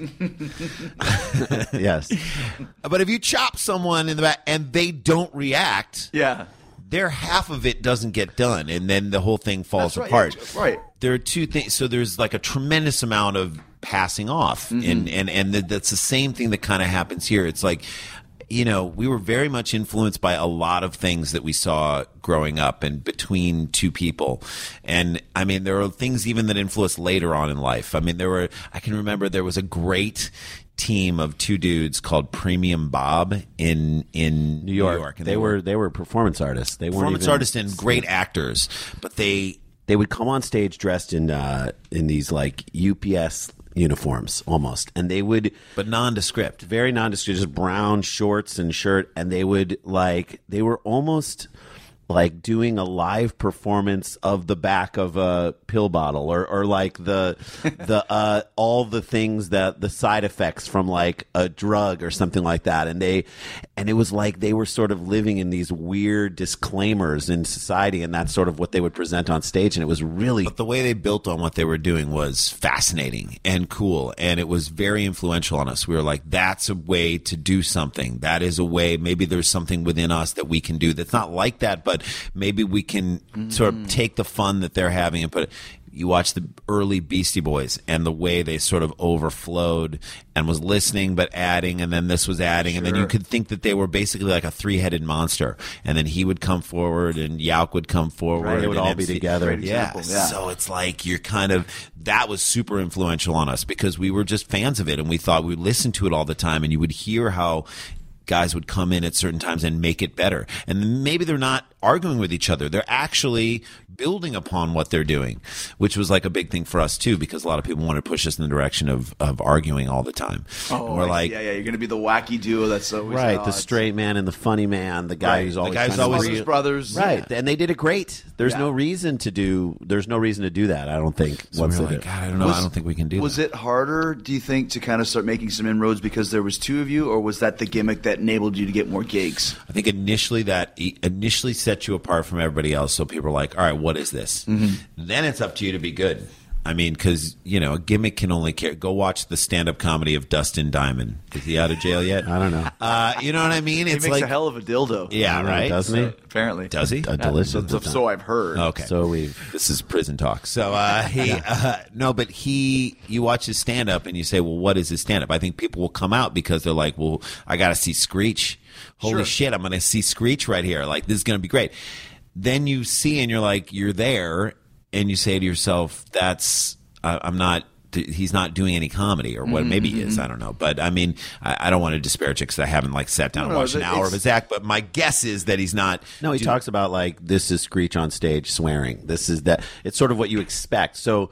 Yes. but if you chop someone in the back and they don't react, Yeah. their half of it doesn't get done, and then the whole thing falls That's right, apart. yeah, right. There are two things. So there's like a tremendous amount of passing off, Mm-hmm. and and and th- that's the same thing that kind of happens here. It's like, you know, we were very much influenced by a lot of things that we saw growing up and between two people. And I mean, there are things even that influenced later on in life. I mean, there were, I can remember there was a great team of two dudes called Premium Bob in, in New York. And they were they were performance artists. They weren't performance even, artists and great actors, but they, They would come on stage dressed in uh, in these like U P S uniforms almost, and they would but nondescript. very nondescript, just brown shorts and shirt, and they would like they were almost like doing a live performance of the back of a pill bottle, or or like the the uh, all the things that the side effects from like a drug or something like that, and they and it was like they were sort of living in these weird disclaimers in society, and that's sort of what they would present on stage, and it was really But the way they built on what they were doing was fascinating and cool, and it was very influential on us. We were like, that's a way to do something. That is a way, maybe there's something within us that we can do that's not like that, but maybe we can sort of take the fun that they're having and put it. You watch the early Beastie Boys and the way they sort of overflowed and was listening but adding, and then this was adding, and then you could think that they were basically like a three-headed monster. And then he would come forward and Yauk would come forward. Right, they would and all be M C together. Great Yeah. example, yeah. So it's like you're kind of, that was super influential on us because we were just fans of it, and we thought we would listen to it all the time, and you would hear how guys would come in at certain times and make it better. And maybe they're not arguing with each other. They're actually building upon what they're doing, which was like a big thing for us too, because a lot of people want to push us in the direction of, of arguing all the time. Oh, and we're like, yeah, yeah. You're going to be the wacky duo that's always right, at the odds. straight man and the funny man, the guy Right, who's the always guy who's kind of always- real- Brothers Brothers. right, and they did it great. There's Yeah. no reason to do. There's no reason to do that. I don't think. so once we were they like, did. God, I don't know. Was- I don't think we can do Was that. it harder, do you think, to kind of start making some inroads because there was two of you, or was that the gimmick that enabled you to get more gigs? I think initially that e- initially set you apart from everybody else. So people are like, all right, what is this? Mm-hmm. Then it's up to you to be good. I mean, because, you know, a gimmick can only care. Go watch the stand-up comedy of Dustin Diamond. Is he out of jail yet? I don't know. Uh, you know what I mean? He It's makes like, a hell of a dildo. yeah, I don't know, right? doesn't he? Apparently. Does he? A delicious. So, so, so I've heard. Okay. So we've. This is prison talk. So uh, he uh, no, but he you watch his stand up and you say, well, what is his stand up? I think people will come out because they're like, well, I got to see Screech. Holy Sure. shit, I'm going to see Screech right here. Like, this is going to be great. Then you see and you're like, you're there, and you say to yourself, that's uh, I'm not. He's not doing any comedy, or what? Mm-hmm, Maybe he is. I don't know. But I mean, I, I don't want to disparage it because I haven't like sat down No, and no, watched an it's- hour of his act. But my guess is that he's not. No, he do- talks about like this is Screech on stage swearing. This is that. It's sort of what you expect. So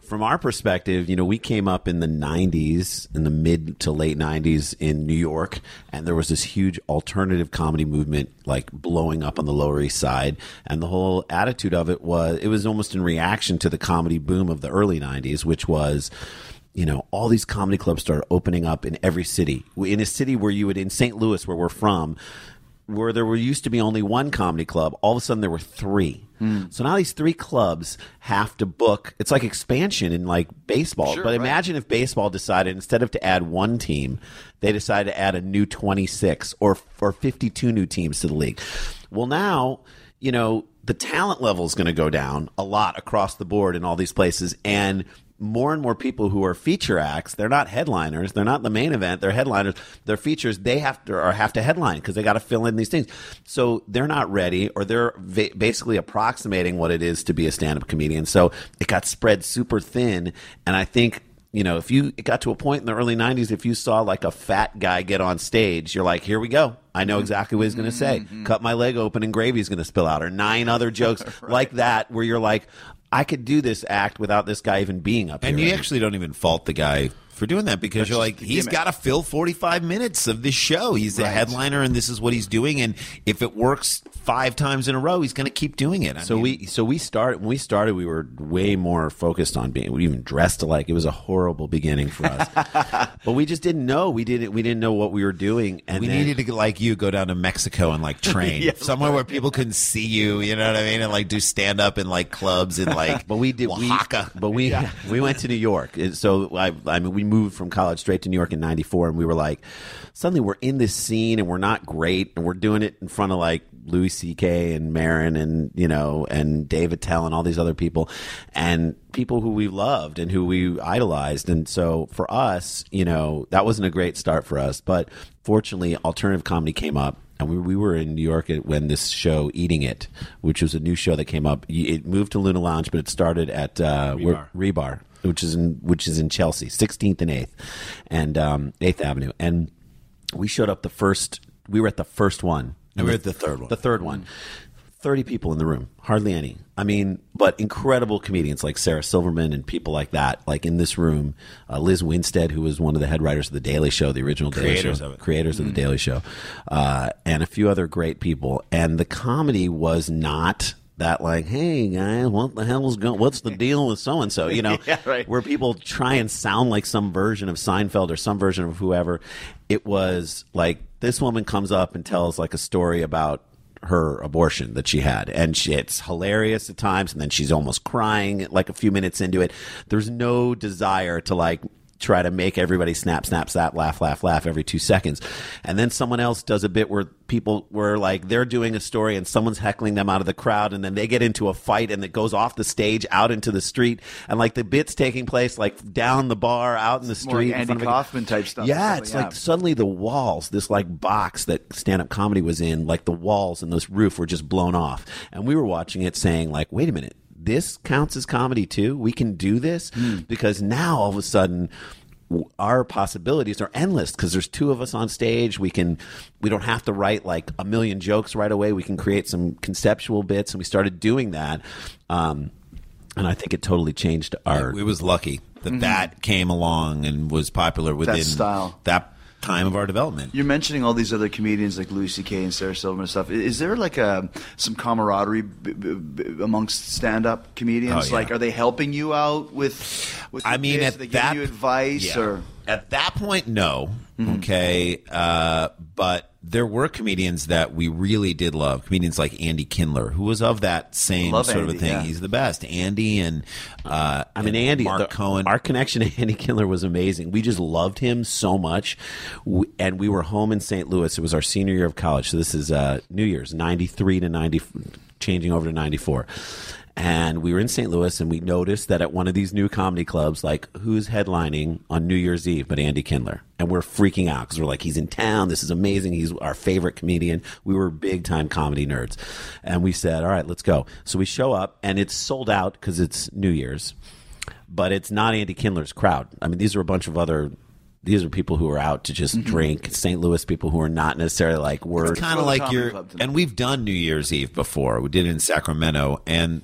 from our perspective, you know, we came up in the nineties, in the mid to late nineties in New York, and there was this huge alternative comedy movement like blowing up on the Lower East Side, and the whole attitude of it was, it was almost in reaction to the comedy boom of the early nineties, which was, you know, all these comedy clubs started opening up in every city. In a city where you would, in Saint Louis, where we're from, where there were used to be only one comedy club, all of a sudden there were three. Mm. So now these three clubs have to book. It's like expansion in like baseball. Sure, but right. imagine if baseball decided, instead of to add one team, they decided to add a new twenty-six or or fifty-two new teams to the league. Well, now, you know, the talent level is going to go down a lot across the board in all these places, and more and more people who are feature acts, they're not headliners, they're not the main event, they're headliners, they're features, they have to or have to headline because they got to fill in these things. So they're not ready, or they're va- basically approximating what it is to be a stand-up comedian. So it got spread super thin, and I think, you know, if you it got to a point in the early nineties, if you saw like a fat guy get on stage, you're like, here we go. I know exactly what he's going to say. Mm-hmm. Cut my leg open and gravy's going to spill out, or nine other jokes right. like that, where you're like, I could do this act without this guy even being up here. And you actually don't even fault the guy for doing that, because That's you're like, he's got to fill forty-five minutes of this show. He's the right. headliner, and this is what he's doing. And if it works five times in a row, he's going to keep doing it. I so mean, we so we started when we started, we were way more focused on being. We even dressed alike. It was a horrible beginning for us, but we just didn't know. We didn't we didn't know what we were doing, and we then, needed to, like you, go down to Mexico and like train yeah, somewhere where people couldn't see you. You know what I mean? And like do stand up in like clubs in like but we did Oaxaca. We, but we yeah. we went to New York. So I I mean we moved from college straight to New York in ninety-four, and we were like, suddenly we're in this scene and we're not great, and we're doing it in front of like Louis C K and Maron and, you know, and Dave Attell and all these other people, and people who we loved and who we idolized. And so for us, you know, that wasn't a great start for us, but fortunately alternative comedy came up. And we we were in New York when this show, Eating It, which was a new show that came up. It moved to Luna Lounge, but it started at uh, Rebar. Rebar, which is in which is in Chelsea, sixteenth and eighth, and um, eighth Avenue. And we showed up the first. We were at the first one. And we were at the third one. The third one. thirty people in the room, hardly any. I mean, but incredible comedians like Sarah Silverman and people like that, like in this room. Uh, Liz Winstead, who was one of the head writers of The Daily Show, the original creators Daily Show. Of it. Creators mm-hmm. of The Daily Show. Uh, and a few other great people. And the comedy was not that like, hey, guys, what the hell is going what's the deal with so-and-so, you know, yeah, right. where people try and sound like some version of Seinfeld or some version of whoever. It was like this woman comes up and tells like a story about her abortion that she had, and she, it's hilarious at times, and then she's almost crying like a few minutes into it. There's no desire to like try to make everybody snap, snap, snap, laugh, laugh, laugh every two seconds. And then someone else does a bit where people were like, they're doing a story and someone's heckling them out of the crowd, and then they get into a fight and it goes off the stage out into the street, and like the bit's taking place like down the bar out in the street. More like Andy Kaufman type stuff. Yeah, it's like suddenly the walls, this like box that stand-up comedy was in, like the walls and this roof were just blown off. And we were watching it saying like, wait a minute, this counts as comedy too? We can do this? Mm. Because now all of a sudden our possibilities are endless, because there's two of us on stage. We can, we don't have to write like a million jokes right away. We can create some conceptual bits, and we started doing that. Um, and I think it totally changed our... It was lucky that mm-hmm. that came along and was popular within that style. That time of our development. You're mentioning all these other comedians like Louis C K and Sarah Silverman and stuff. Is there like a some camaraderie b- b- b- amongst stand-up comedians? Oh, yeah. Like, are they helping you out with? with I mean, bits? at Are they that, giving you advice yeah. or at that point, no. Mm-hmm. Okay, uh, but there were comedians that we really did love. Comedians like Andy Kindler, who was of that same Love sort Andy, of a thing. yeah. He's the best. Andy and uh, I mean, and Andy, Mark the, Cohen. Our connection to Andy Kindler was amazing. We just loved him so much, we, and we were home in Saint Louis. It was our senior year of college, so this is uh, New Year's, ninety-three to ninety, changing over to ninety-four. And we were in Saint Louis, and we noticed that at one of these new comedy clubs, like, who's headlining on New Year's Eve but Andy Kindler? And we're freaking out because we're like, he's in town. This is amazing. He's our favorite comedian. We were big-time comedy nerds. And we said, all right, let's go. So we show up, and it's sold out because it's New Year's. But it's not Andy Kindler's crowd. I mean, these are a bunch of other... These are people who are out to just mm-hmm. drink. Saint Louis people who are not necessarily like... We're It's kind of like you're... And we've done New Year's Eve before. We did it in Sacramento, and...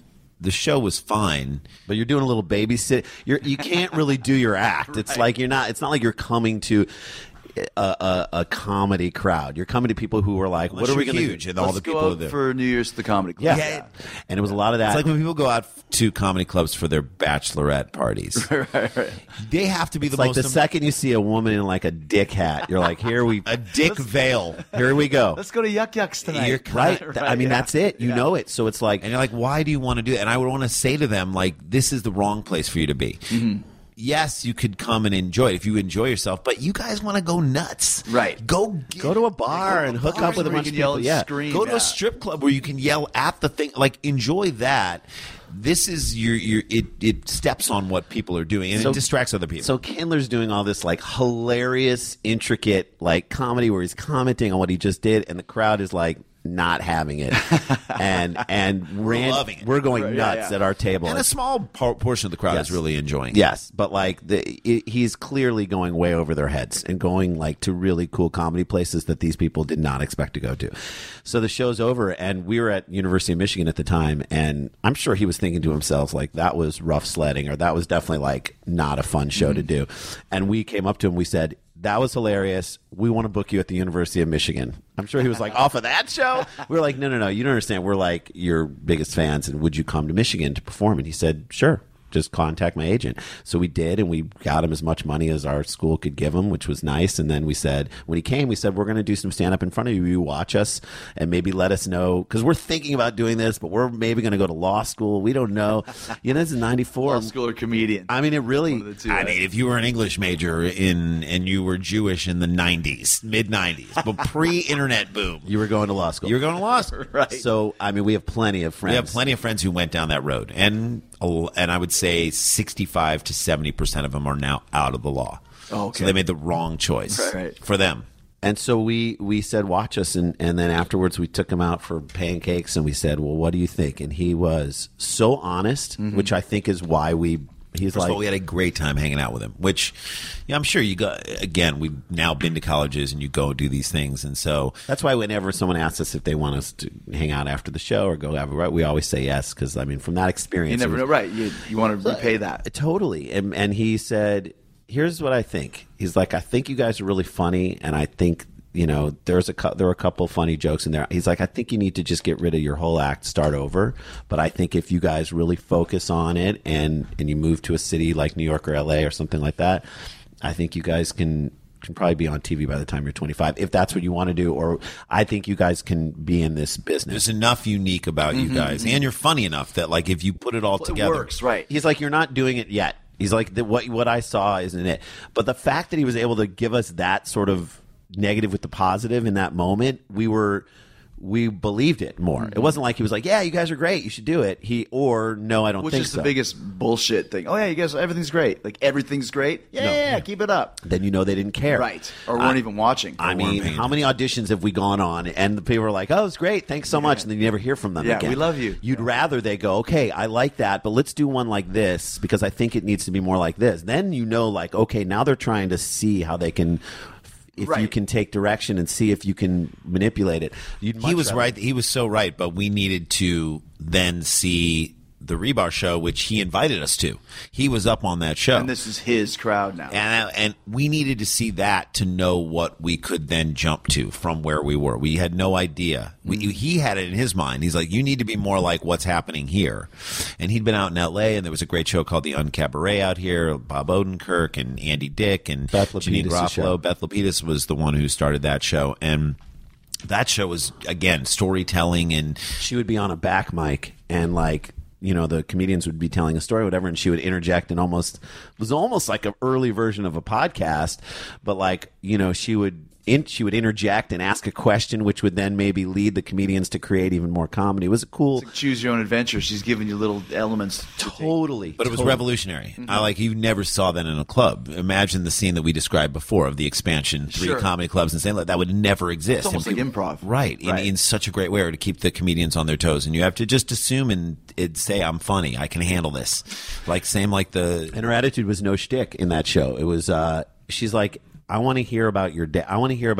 the show was fine. But you're doing a little babysit. You're you can't really do your act. It's like you're not. It's not like you're coming to a, a, a comedy crowd. You're coming to people who are like, Unless "What are we you're going to huge do?" and all Let's the go people out there. for New Year's to the comedy club. Yeah. Yeah. And it was a lot of that. It's like when people go out to comedy clubs for their bachelorette parties. right, right. They have to be It's the like most the second you see a woman in like a dick hat, you're like, "Here we, a dick veil. here we go." Let's go to Yuck Yucks tonight. You're Right? Right, I mean, yeah. that's it. You Yeah. know it. So it's like, And you're like, why do you want to do that? And I would want to say to them, like, this is the wrong place for you to be. Mm-hmm. Yes, you could come and enjoy it if you enjoy yourself, but you guys want to go nuts. Right. Go get, go to a bar and hook up with a where you bunch of can yell people. and Yeah. scream. go to yeah. a strip club where you can yell at the thing. Like, enjoy that. This is your your it it steps on what people are doing and So- it distracts other people. So Kindler's doing all this like hilarious, intricate like comedy where he's commenting on what he just did, and the crowd is like not having it, and and We're Rand- loving it. We're going Right, yeah, nuts yeah. at our table. and a It's- small por- portion of the crowd Yes. is really enjoying it. Yes, but like the, it, he's clearly going way over their heads and going like to really cool comedy places that these people did not expect to go to. So the show's over, and we were at University of Michigan at the time, and I'm sure he was thinking to himself like that was rough sledding, or that was definitely like not a fun show to do. And we came up to him, we said, "That was hilarious. We want to book you at the University of Michigan." I'm sure he was like, "Off of that show?" We were like, "No, no, no. You don't understand. We're like your biggest fans, and would you come to Michigan to perform?" And he said, "Sure. Just contact my agent." So we did, and we got him as much money as our school could give him, which was nice. And then we said, when he came, we said, "We're going to do some stand up in front of you. You watch us and maybe let us know, because we're thinking about doing this, but we're maybe going to go to law school. We don't know." You know, this is ninety-four. Law school or comedian. I mean, it really. One of the two, I right? mean, if you were an English major in and you were Jewish in the nineties, mid nineties, but pre-internet boom, You were going to law school. you were going to law school. Right. So, I mean, we have plenty of friends. We have plenty of friends who went down that road, and a- and I would say sixty-five to seventy percent of them are now out of the law. Oh, okay. So they made the wrong choice Right, right. for them. And so we, we said, "Watch us." And, and then afterwards, we took him out for pancakes, and we said, "Well, what do you think?" And he was so honest, which I think is why we. He's First like, of all, we had a great time hanging out with him, which yeah, I'm sure you go. Again, we've now been to colleges and you go do these things. And so that's why whenever someone asks us if they want us to hang out after the show or go have a right, we always say yes, because I mean, from that experience, You it never was- know, right? You you want to repay that. Totally. And, and he said, "Here's what I think." He's like, "I think you guys are really funny, and I think, you know, there's a cou- there were a couple funny jokes in there." He's like, "I think you need to just get rid of your whole act, start over. But I think if you guys really focus on it and and you move to a city like New York or L A or something like that, I think you guys can." can probably be on T V by the time you're twenty-five, if that's what you want to do. Or I think you guys can be in this business. there's enough unique about you guys, and you're funny enough that like if you put it all It together, works, right? He's like, "You're not doing it yet." He's like, the, what what I saw isn't it. But the fact that he was able to give us that sort of negative with the positive in that moment, we were we believed it more. It wasn't like he was like, "Yeah, you guys are great, you should do it." He or no, I don't Which think is so. the biggest bullshit thing. Oh yeah, you guys, everything's great. Like everything's great. Yeah, No. yeah, yeah, keep it up. Then you know they didn't care, Right? Or weren't I- even watching. I Or mean, weren't paying how many auditions have we gone on, and the people are like, "Oh, it's great, thanks so much," and then you never hear from them Yeah, again. we love you. You'd rather they go, "Okay, I like that, but let's do one like this because I think it needs to be more like this." Then you know, like, okay, now they're trying to see how they can. If you Right. can take direction and see if you can manipulate it. You'd he much was rather- right. He was so right. But we needed to then see the Rebar show, which he invited us to. He was up on that show. And this is his crowd now. And, and we needed to see that to know what we could then jump to from where we were. We had no idea. We, he had it in his mind. He's like, you need to be more like what's happening here. And he'd been out in L A, and there was a great show called The Uncabaret out here. Bob Odenkirk and Andy Dick and Beth Janine Lapidus' show. Garofalo. Beth Lapidus was the one who started that show. And that show was, again, storytelling and she would be on a back mic and like, you know, the comedians would be telling a story or whatever, and she would interject and almost, it was almost like an early version of a podcast, but like, you know, she would in, she would interject and ask a question, which would then maybe lead the comedians to create even more comedy. It was a cool, It's like choose your own adventure. She's giving you little elements. to take. totally, But it was totally. revolutionary. I like you never saw that in a club. Imagine the scene that we described before of the expansion, three Sure. comedy clubs in Saint Louis. That would never exist. It's almost And like people- improv. right? In, Right. in such a great way to keep the comedians on their toes, and you have to just assume and it say, "I'm funny. I can handle this." Like same like the And her attitude was no shtick in that show. It was, uh, she's like, "I want to hear about your dad. I want to hear about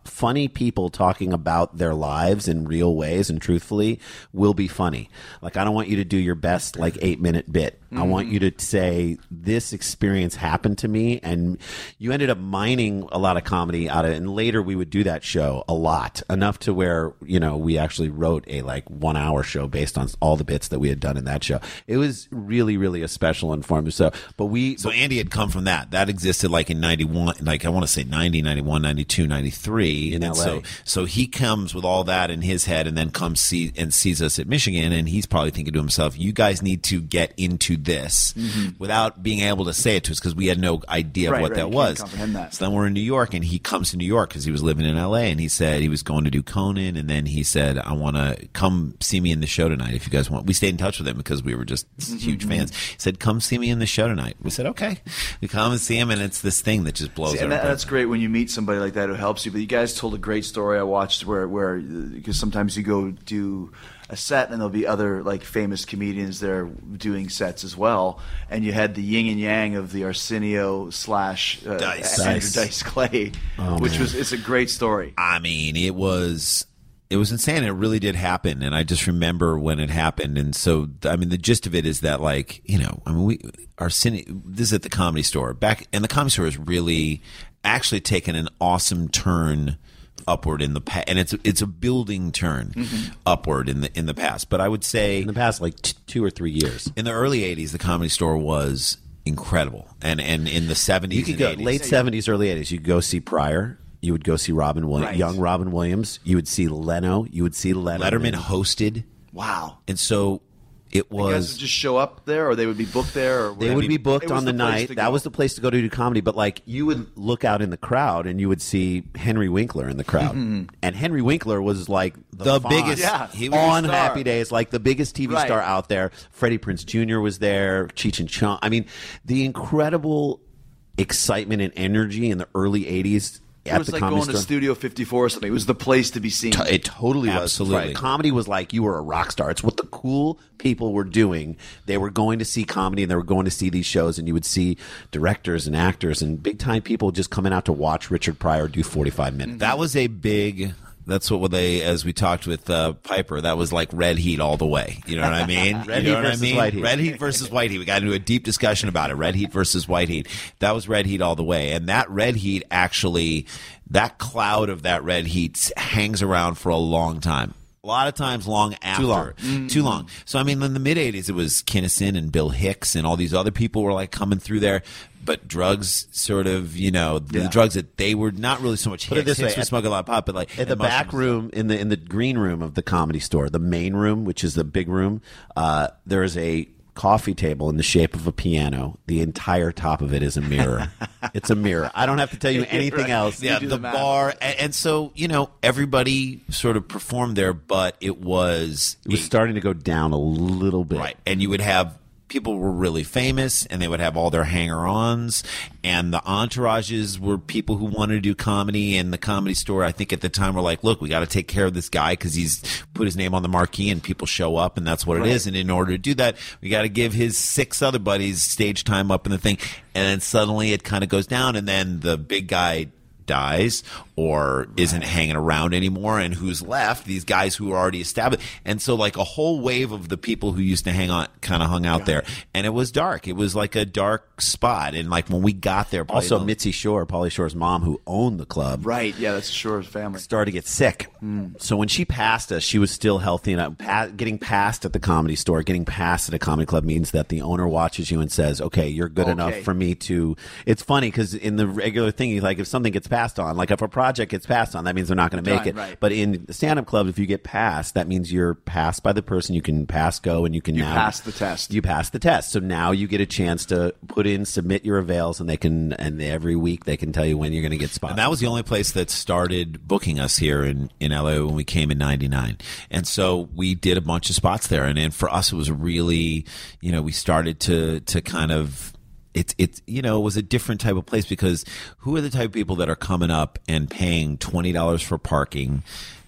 funny people talking about their lives in real ways and truthfully will be funny. Like, I don't want you to do your best, like, eight-minute bit. Mm-hmm. I want you to say, this experience happened to me, and you ended up mining a lot of comedy out of it. And later we would do that show a lot, enough to where, you know, we actually wrote a, like, one-hour show based on all the bits that we had done in that show. It was really, really a special informative show. But we... So Andy had come from that. That existed, like, in ninety-one, like, I want to say ninety, ninety-one, ninety-two, ninety-three. In and L A. So, so he comes with all that in his head and then comes see and sees us at Michigan, and he's probably thinking to himself, you guys need to get into this mm-hmm. without being able to say it to us, because we had no idea right, of what right. that You was. can't comprehend that. So then we're in New York, and he comes to New York because he was living in L A, and he said he was going to do Conan, and then he said, I want to come see me in the show tonight if you guys want. We stayed in touch with him because we were just mm-hmm. huge fans. He said, come see me in the show tonight. We said, okay. We come and see him, and it's this thing that just blows See, and our that, that's great when you meet somebody like that who helps you. But you guys told a great story I watched where, where because sometimes you go do a set and there'll be other like famous comedians there doing sets as well, and you had the yin and yang of the Arsenio slash uh, Dice. Andrew Dice. Dice Clay, Oh, which man. was it's a great story. I mean, it was it was insane. It really did happen, and I just remember when it happened. And so, I mean, the gist of it is that, like, you know, I mean, we our cine, this is at the Comedy Store back, and the Comedy Store has really actually taken an awesome turn upward in the past, and it's it's a building turn mm-hmm. upward in the in the past. But I would say in the past, like, t- two or three years. in the early eighties, the Comedy Store was incredible, and and in the seventies, You could and go eighties, late seventies, early eighties. You could go see Pryor. You would go see Robin Williams, Right. young Robin Williams. You would see Leno. You would see Letterman. Letterman hosted, Wow. and so it You guys was. would just show up there, or they would be booked there, or They would be booked It was on the, the place night. to That go. was the place to go to do comedy. But like, you would look out in the crowd and you would see Henry Winkler in the crowd, and Henry Winkler was like the, The Fonz biggest- Yeah. he was on a star. Happy Days, like the biggest T V Right. star out there. Freddie Prinze Junior was there. Cheech and Chong. I mean, the incredible excitement and energy in the early eighties. It At was the like Comedy going to Store. Studio fifty-four or something. It was the place to be seen. It totally was. Absolutely. Right. Comedy was like you were a rock star. It's what the cool people were doing. They were going to see comedy and they were going to see these shows, and you would see directors and actors and big time people just coming out to watch Richard Pryor do forty-five minutes. That was a big. That's what they, as we talked with uh, Piper, that was like red heat all the way. You know what I mean? Red you know heat what I versus mean? white heat. Red heat versus white heat. We got into a deep discussion about it. Red heat versus white heat. That was red heat all the way. And that red heat actually, that cloud of that red heat hangs around for a long time. A lot of times long after. long. Mm-hmm. Too long. So, I mean, in the mid-eighties, it was Kinnison and Bill Hicks and all these other people were like coming through there. But drugs sort of, you know, the Yeah. drugs that they were not really so much Put it Hicks. this way, Hicks was at- smoking a lot of pot, but like In the and back mushrooms. room, in the in the green room of the Comedy Store, the main room, which is the big room, uh, there is a coffee table in the shape of a piano. The entire top of it is a mirror. It's a mirror. I don't have to tell you anything Right. else. Yeah, do the, the math. bar, and, and so you know everybody sort of performed there, but it was It was starting to go down a little bit. right, and you would have people were really famous, and they would have all their hanger-ons, and the entourages were people who wanted to do comedy. And the Comedy Store, I think at the time, were like, "Look, we got to take care of this guy because he's put his name on the marquee, and people show up, and that's what it is. And in order to do that, we got to give his six other buddies stage time up in the thing." And then suddenly it kind of goes down, and then the big guy dies or isn't hanging around anymore, and who's left? These guys who are already established. And so like a whole wave of the people who used to hang on kind of hung out there, and it was dark. It was like a dark spot. And like when we got there, probably Also, the- Mitzi Shore, Pauly Shore's mom, who owned the club, Right. Yeah, that's Shore's family. started to get sick. So when she passed us, she was still healthy enough. Pa- getting passed at the Comedy Store, getting passed at a comedy club means that the owner watches you and says, "Okay, you're good Okay. enough for me to." It's funny because in the regular thing, you like if something gets passed on, like if a project gets passed on, that means they're not going to make Done, it. right. But in the stand-up club, if you get passed, that means you're passed by the person. You can pass go, and you can You now passed the test. You pass the test. So now you get a chance to put in, submit your avails, and they can. And every week they can tell you when you're going to get spots. And that was the only place that started booking us here in, in L A when we came in ninety-nine. And so we did a bunch of spots there. And, and for us, it was really, you know, we started to, to kind of, it's, it's, you know, it was a different type of place because who are the type of people that are coming up and paying twenty dollars for parking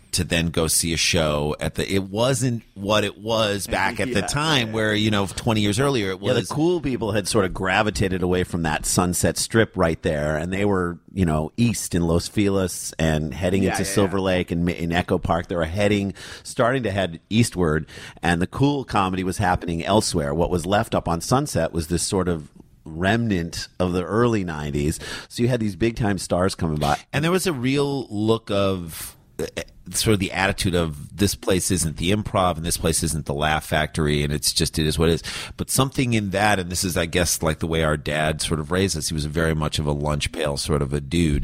to then go see a show at the. It wasn't what it was back at the Yeah, time, yeah. where you know twenty years earlier it was. Yeah, the cool people had sort of gravitated away from that Sunset Strip right there, and they were, you know, east in Los Feliz and heading Yeah, into yeah, Silver yeah. Lake and in Echo Park. They were heading, starting to head eastward, and the cool comedy was happening elsewhere. What was left up on Sunset was this sort of remnant of the early nineties. So you had these big time stars coming by. And there was a real look of uh, sort of the attitude of this place isn't the Improv and this place isn't the Laugh Factory, and it's just it is what it is. But something in that, and this is, I guess, like the way our dad sort of raised us. He was very much of a lunch pail sort of a dude.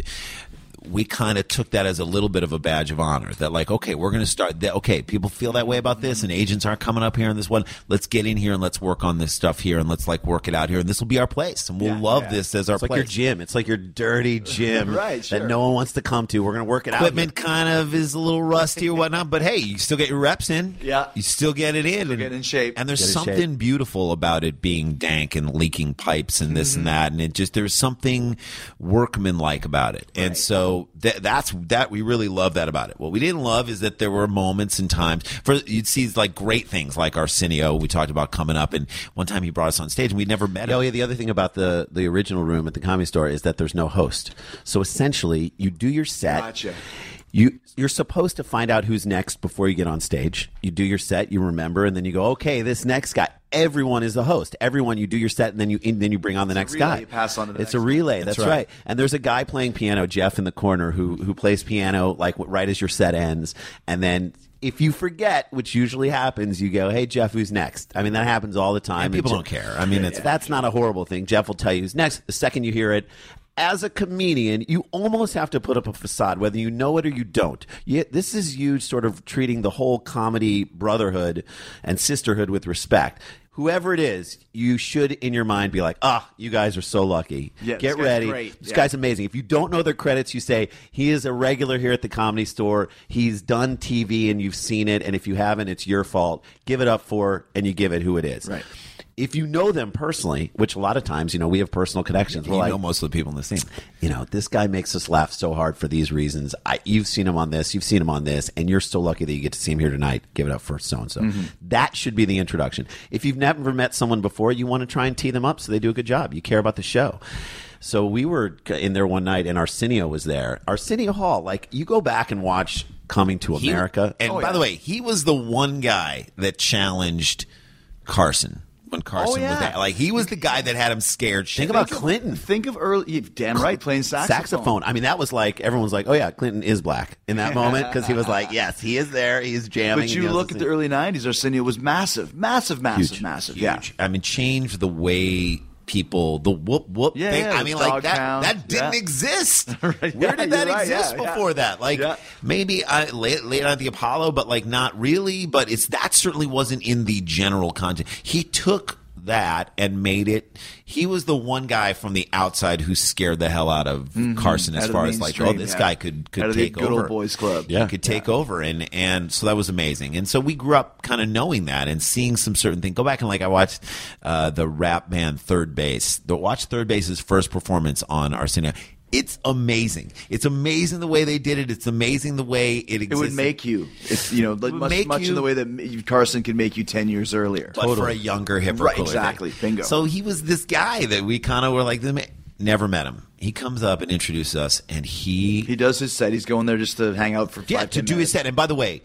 We kind of took that as a little bit of a badge of honor that like, okay, we're going to start that. Okay, people feel that way about this and agents aren't coming up here in this one. Let's get in here and let's work on this stuff here and let's like work it out here. And this will be our place. And we'll Yeah, love yeah. this as our It's like place. your gym. It's like your dirty gym Right, sure. that no one wants to come to. We're going to work it out. Equipment kind of is a little rusty or whatnot, but hey, you still get your reps in. Yeah. You still get it in. and, get in shape. And there's Get in something shape. beautiful about it being dank and leaking pipes and this Mm-hmm. and that. And it just, there's something workmanlike about it. And so th- that's, that we really love that about it. What we didn't love is that there were moments and times for, you'd see like great things like Arsenio, we talked about coming up. And one time he brought us on stage and we'd never met him. Oh yeah, the other thing about the the original room at the Comedy Store is that there's no host. So essentially, you do your set. Gotcha. You you're supposed to find out who's next before you get on stage. You do your set, you remember, and then you go, okay, this next guy. Everyone is the host. Everyone, you do your set, and then you and then you bring on the next relay. guy. You pass on to the it's next a guy. relay. That's, That's right. right. And there's a guy playing piano, Jeff, in the corner, who who plays piano like right as your set ends, and then. If you forget, which usually happens, you go, "Hey Jeff, who's next?" I mean, that happens all the time. And people Je- don't care. I mean, it's that's not a horrible thing. Jeff will tell you who's next. The second you hear it, as a comedian, you almost have to put up a facade, whether you know it or you don't. You, this is you sort of treating the whole comedy brotherhood and sisterhood with respect. Whoever it is, you should, in your mind, be like, ah, you guys are so lucky. Yeah, this Get guy's ready. great. This Yeah. guy's amazing. If you don't know their credits, you say, he is a regular here at the Comedy Store. He's done T V and you've seen it. And if you haven't, it's your fault. Give it up for, and you give it who it is. Right. If you know them personally, which a lot of times, you know, we have personal connections. We're you like, know most of the people in the scene. you know, this guy makes us laugh so hard for these reasons. I, you've seen him on this, you've seen him on this, and you're so lucky that you get to see him here tonight. Give it up for so and so. That should be the introduction. If you've never met someone before, you want to try and tee them up so they do a good job. You care about the show. So we were in there one night, and Arsenio was there. Arsenio Hall, like you go back and watch Coming to He- America. and Oh, by yeah. the way, he was the one guy that challenged Carson when Carson yeah. was there. Like he was the guy that had him scared. Think shit. about Clinton. Think of early. You're damn right, playing saxophone. Saxophone. I mean, that was like everyone's like, "Oh yeah, Clinton is black" in that moment because he was like, "Yes, he is there. He's jamming." But and you he knows look the at the scene. early nineties, Arsenio was massive, massive, massive, Huge. massive. Huge. Yeah. I mean, changed the way people the whoop whoop Yeah, thing. yeah, I the mean, like dog that pound. that didn't Yeah. exist. Right, Where yeah, did that you're right, exist yeah, yeah. before that? Like Yeah. maybe I, late late on at the Apollo, but like not really. But it's that certainly wasn't in the general content. He took that and made it. He was the one guy from the outside who scared the hell out of Carson as Out of far the as like, oh, mainstream, this yeah. guy could could Out of the take good over. old boys club. He could take over, and and so that was amazing. And so we grew up kind of knowing that and seeing some certain things. Go back and like I watched uh, the rap band Third Base. The watch Third Base's first performance on Arsenio. It's amazing. It's amazing the way they did it. It's amazing the way it exists. It would make you, it's, you know, like would much, make much you- in the way that Carson could make you ten years earlier. but for a younger, hipper, Right, cooler exactly. thing. Bingo. So he was this guy that we kind of were like, never met him. He comes up and introduces us, and he He does his set. He's going there just to hang out for five, yeah to ten do his minutes. set. And by the way,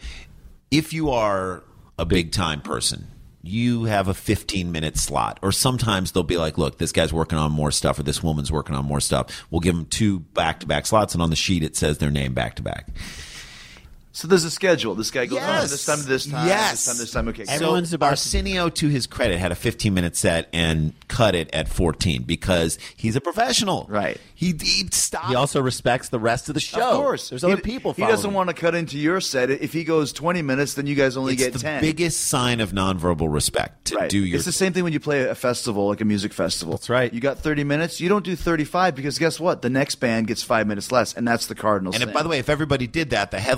if you are a big time person, you have a fifteen minute slot, or sometimes they'll be like, look, this guy's working on more stuff, or this woman's working on more stuff. We'll give them two back to back slots, and on the sheet it says their name back to back. So there's a schedule. This guy goes, Yes. oh, this time to this time, Yes. this time to this time. Okay, So Everyone's about- Arsenio, to his credit, had a fifteen minute set and cut it at fourteen because he's a professional. Right. He, he stopped. He also respects the rest of the show. Of course. There's He- other people. He following doesn't him. want to cut into your set. If he goes twenty minutes, then you guys only it's get the ten. biggest sign of nonverbal respect to Right. do your. It's the same thing when you play a festival, like a music festival. That's right. You got thirty minutes. You don't do thirty-five because guess what? The next band gets five minutes less, and that's the cardinal and sin. if, by the way, if everybody did that, the headliners who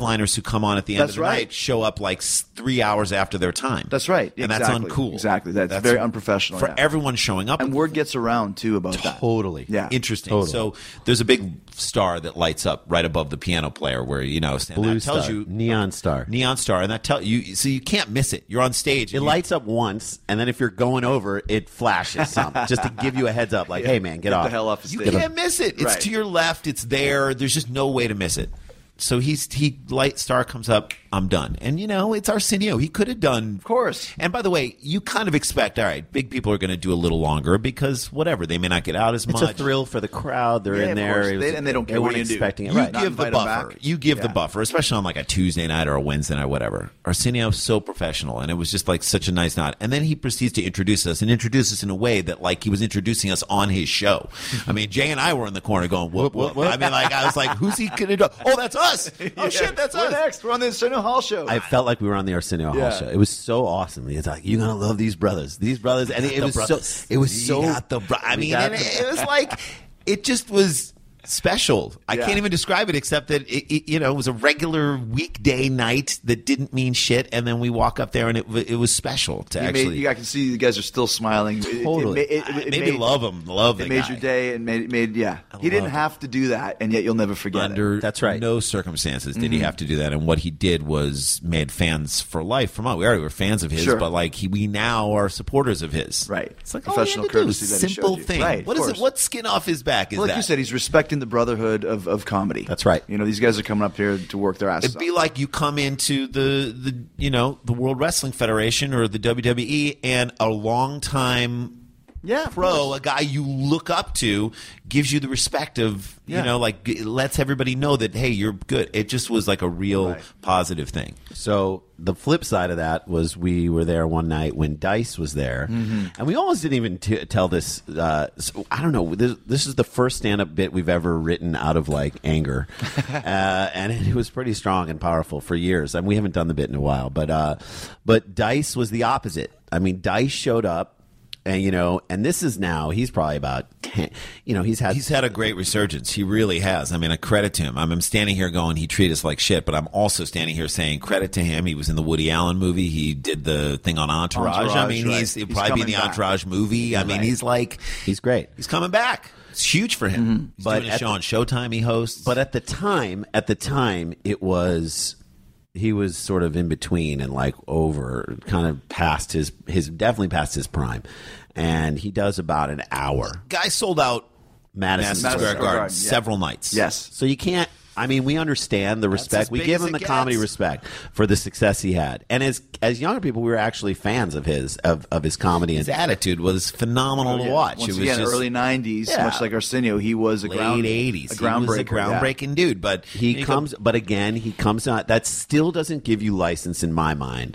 who come on at the end That's of the right. night show up like s- three hours after their time. That's right. And Exactly. that's uncool. Exactly. That's very unprofessional, For yeah. everyone showing up. And word gets around too about that. Totally. Yeah. Interesting. Totally. So there's a big star that lights up right above the piano player where, you know, and Blue that tells star, you neon star. neon star, and that tell you, so you can't miss it. You're on stage. It and you- lights up once, and then if you're going over, it flashes some, just to give you a heads up. Like, hey man, get, Get off. the hell off the You stage. can't miss it. It's Right. to your left. It's there. There's just no way to miss it. So he's he light star comes up. I'm done. And you know it's Arsenio. He could have done, of course. And by the way, you kind of expect, all right, big people are going to do a little longer because whatever, they may not get out as It's much. a thrill for the crowd. They're Yeah, in of there, course. It was- They- and they don't care what weren't you do. expecting it. You Right. Not give the invite 'em buffer. back. You give the Yeah. buffer, especially on like a Tuesday night or a Wednesday night, whatever. Arsenio so professional, and it was just like such a nice nod. And then he proceeds to introduce us and introduce us in a way that like he was introducing us on his show. I mean, Jay and I were in the corner going, "Whoop whoop." I mean, like I was like, "Who's he gonna do? Oh, that's us. Oh shit, that's We're us." next. We're on the Arsenio Hall show. I felt like we were on the Arsenio Hall Yeah. show. It was so awesome. He's like, "You're gonna love these brothers, these brothers," and it, it The was brothers. so. It was We so. got the bro- I we mean, got and the- it was like it just was special. I Yeah. can't even describe it except that it, it, you know, it was a regular weekday night that didn't mean shit, and then we walk up there and it w- it was special to You actually. made, you, I can see you guys are still smiling. It- it- Totally. It, it, it, it maybe made, love him, love the It made guy. your day and made made yeah. He didn't love have to do that, and yet you'll never forget Under it. That's right. no circumstances did he have to do that, and what he did was made fans for life from us. We already were fans of his, Sure. but like he, we now are supporters of his. Right. It's like Professional all he had to do, courtesy that he simple showed you. thing. Right, of What is course. it? What skin off his back is Well, like that? you said, he's respecting the brotherhood of, of comedy. That's right. You know, these guys are coming up here to work their asses It'd be off. like you come into the, the you know the World Wrestling Federation or the W W E, and a longtime Yeah, of pro, course. a guy you look up to, gives you the respect of you Yeah. know like it lets everybody know that hey, you're good. It just was like a real Right. positive thing. So the flip side of that was we were there one night when Dice was there, Mm-hmm. and we almost didn't even t- tell this. Uh, so, I don't know. This, this is the first stand-up bit we've ever written out of like anger, uh, and it was pretty strong and powerful for years. And we haven't done the bit in a while, but uh, but Dice was the opposite. I mean, Dice showed up. And you know, and this is now he's probably about ten, you know, he's had He's had a great resurgence. He really has. I mean, a credit to him. I'm, I'm standing here going, he treated us like shit, but I'm also standing here saying credit to him. He was in the Woody Allen movie. He did the thing on Entourage. I Entourage, mean, right. he's he'll He's probably be in coming the back. Entourage movie. I mean, Right. he's like, he's great. he's coming back. It's huge for him. He's But doing a at show the- on Showtime. He hosts. But at the time, at the time, it was he was sort of in between and like over, kind of past his his definitely past his prime, and he does about an hour. guy sold out Madison, Madison Square Square Garden, Garden yeah. several nights. Yes. So you can't. I mean, we understand the respect. as We big give as him it the comedy gets. respect for the success he had, and as as younger people, we were actually fans of his of, of his comedy. His And attitude was phenomenal to watch. Once it was again, just early nineties, Yeah. much like Arsenio, he was a late ground, eighties. a He was groundbreaker. a groundbreaking dude. But he you comes, but again, he comes out. That still doesn't give you license, in my mind,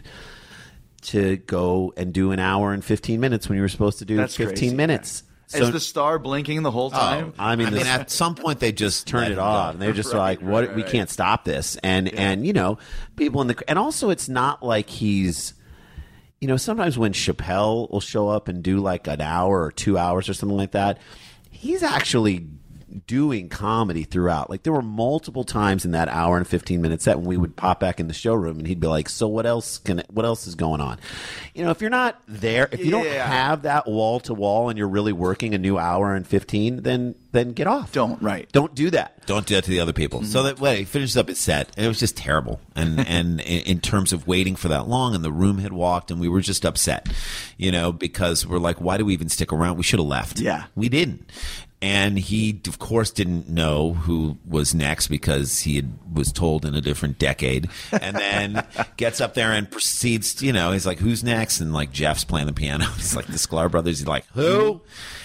to go and do an hour and fifteen minutes when you were supposed to do That's fifteen crazy, minutes. Yeah. Is the star blinking the whole time? Oh, I mean, I mean, this- at some point they just turn let it him off, go. and they're just Right, like, "What? right, We right. can't stop this." And and you know, people in the and also it's not like he's, you know, sometimes when Chappelle will show up and do like an hour or two hours or something like that, he's actually doing comedy throughout. Like there were multiple times in that hour and fifteen minute set when we would pop back in the showroom and he'd be like, "So what else can what else is going on?" You know, if you're not there, if you don't Yeah. have that wall to wall and you're really working a new hour and fifteen, then then get off. Don't, right. Don't do that. Don't do that to the other people. So that way, he finishes up his set, and it was just terrible. And and in in terms of waiting for that long, and the room had walked, and we were just upset, you know, because we're like, why do we even stick around? We should have left. Yeah. we didn't. And he, of course, didn't know who was next because he had, was told in a different decade. And then gets up there and proceeds, you know, he's like, who's next? And like Jeff's playing the piano. He's like, the Sklar brothers. He's like, who?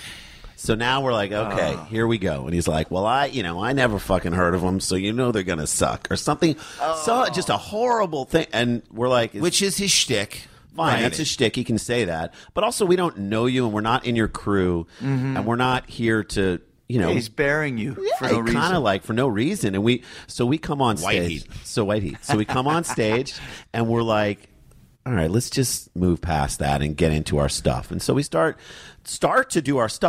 So now we're like, okay, here we go. And he's like, well, I, you know, I never fucking heard of them, so you know they're gonna suck or something. So just a horrible thing. And we're like, Which is his shtick. fine, Right. that's his shtick. He can say that, but also we don't know you, and we're not in your crew, and we're not here to, you know. Yeah, he's bearing you for no reason. Kind of like for no reason, and we so we come on White stage. heat. So white heat. So we come on stage, and we're like, all right, let's just move past that and get into our stuff. And so we start start to do our stuff.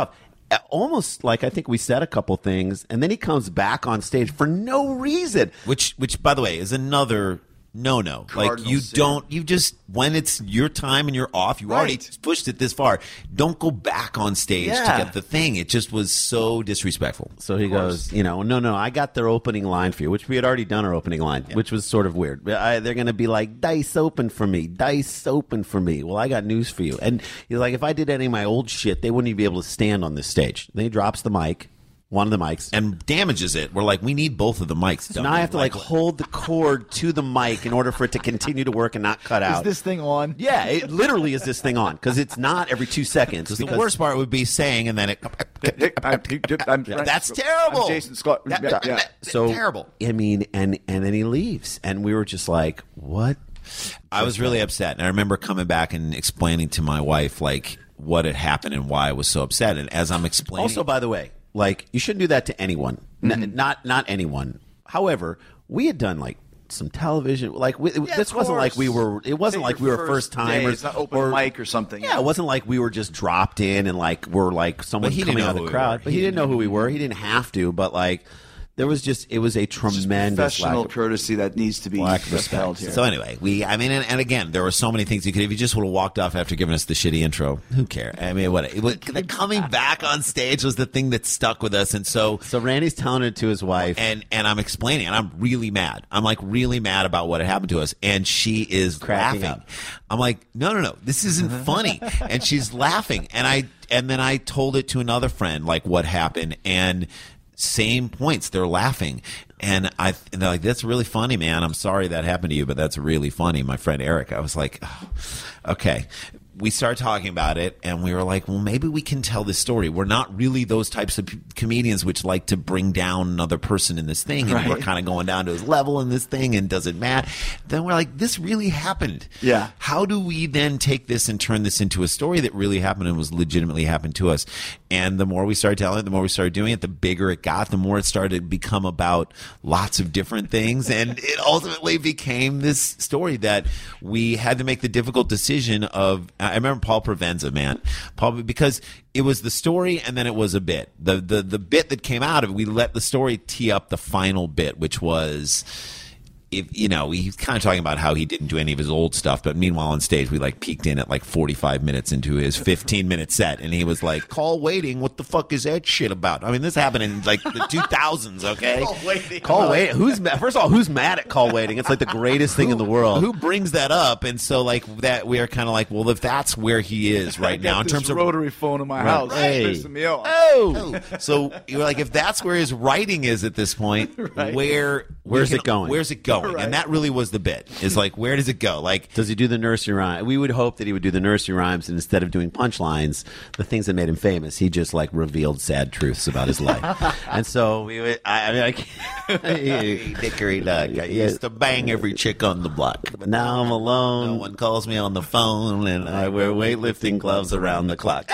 almost like I think we said a couple things, and then he comes back on stage for no reason. Which, which, by the way, is another no-no. Like, Cardinal you sin. don't, you just, when it's your time and you're off, you already Right. pushed it this far. Don't go back on stage Yeah. to get the thing. It just was so disrespectful. So he goes, you know, no, no, I got their opening line for you, which we had already done our opening line, which was sort of weird. I, they're going to be like, dice open for me, dice open for me. Well, I got news for you. And he's like, if I did any of my old shit, they wouldn't even be able to stand on this stage. Then he drops the mic, one of the mics. And damages it. We're like, we need both of the mics. So now I have to like hold the cord to the mic in order for it to continue to work and not cut Is out. this thing on? Yeah, it literally is this thing on because it's not every two seconds. The because- worst part would be saying, and then it. I'm, I'm, That's terrible. I'm Jason Scott. That- Yeah, yeah. So terrible. I mean, and and then he leaves, and we were just like, what? I was really upset, and I remember coming back and explaining to my wife like what had happened and why I was so upset. And as I'm explaining, Also, by the way, like you shouldn't do that to anyone. N- not not anyone. However, we had done like some television. Like we, Yeah, this of wasn't like we course. were. It wasn't Take like we your were first first timers. day. It's not open mic or something. Yeah, it wasn't like we were just dropped in and like we're like someone But he coming didn't out know of the who we crowd. were. But he, didn't know who we were. He didn't have to. But like, there was just it was a Just tremendous professional lack of, courtesy that needs to be lack of respect. upheld here. So anyway, we, I mean, and, and again, there were so many things you could, if you just would have walked off after giving us the shitty intro, who cares? I mean, what, it, was- the coming back on stage was the thing that stuck with us. And so, So Randy's telling it to his wife. and, and I'm explaining, and I'm really mad. I'm like really mad about what had happened to us. And she is Cracking laughing. up. I'm like, no, no, no, this isn't funny. And she's laughing. And I, and then I told it to another friend, like what happened. And same points. They're laughing. And I, and they're like, that's really funny, man. I'm sorry that happened to you, but that's really funny. My friend Eric, I was like, oh, okay. We started talking about it, and we were like, well, maybe we can tell this story. We're not really those types of p- comedians which like to bring down another person in this thing, and Right. we're kind of going down to his level in this thing, and does it matter? Then we're like, this really happened. Yeah. How do we then take this and turn this into a story that really happened and was legitimately happened to us? And the more we started telling it, the more we started doing it, the bigger it got, the more it started to become about lots of different things. And it ultimately became this story that we had to make the difficult decision of, I remember Paul Provenza, man, Paul, because it was the story and then it was a bit. The, the, the bit that came out of it, we let the story tee up the final bit, which was, if, you know, he's kind of talking about how he didn't do any of his old stuff, but meanwhile on stage we like peeked in at like forty-five minutes into his fifteen minute set, and he was like, "Call waiting, what the fuck is that shit about?" I mean, this happened in like the two thousands, okay? Call waiting. Call wait. Who's ma- first of all? Who's mad at call waiting? It's like the greatest thing in the world. Who brings that up? And so like that, we are kind of like, well, if that's where he is right I now got in this terms of rotary phone in my house. Hey. It's pissing me off. Oh, so you're like, if that's where his writing is at this point, Right. where Where's we it going? Where's it going? Right. And that really was the bit. Is like, where does it go? Like, Does he do the nursery rhyme? We would hope that he would do the nursery rhymes, and instead of doing punchlines, the things that made him famous, he just like revealed sad truths about his life. And so we would. I, I mean, I can't, hey, Dickory Doug, I used to bang every chick on the block, but now I'm alone. no one calls me on the phone, and I wear weightlifting gloves around the clock.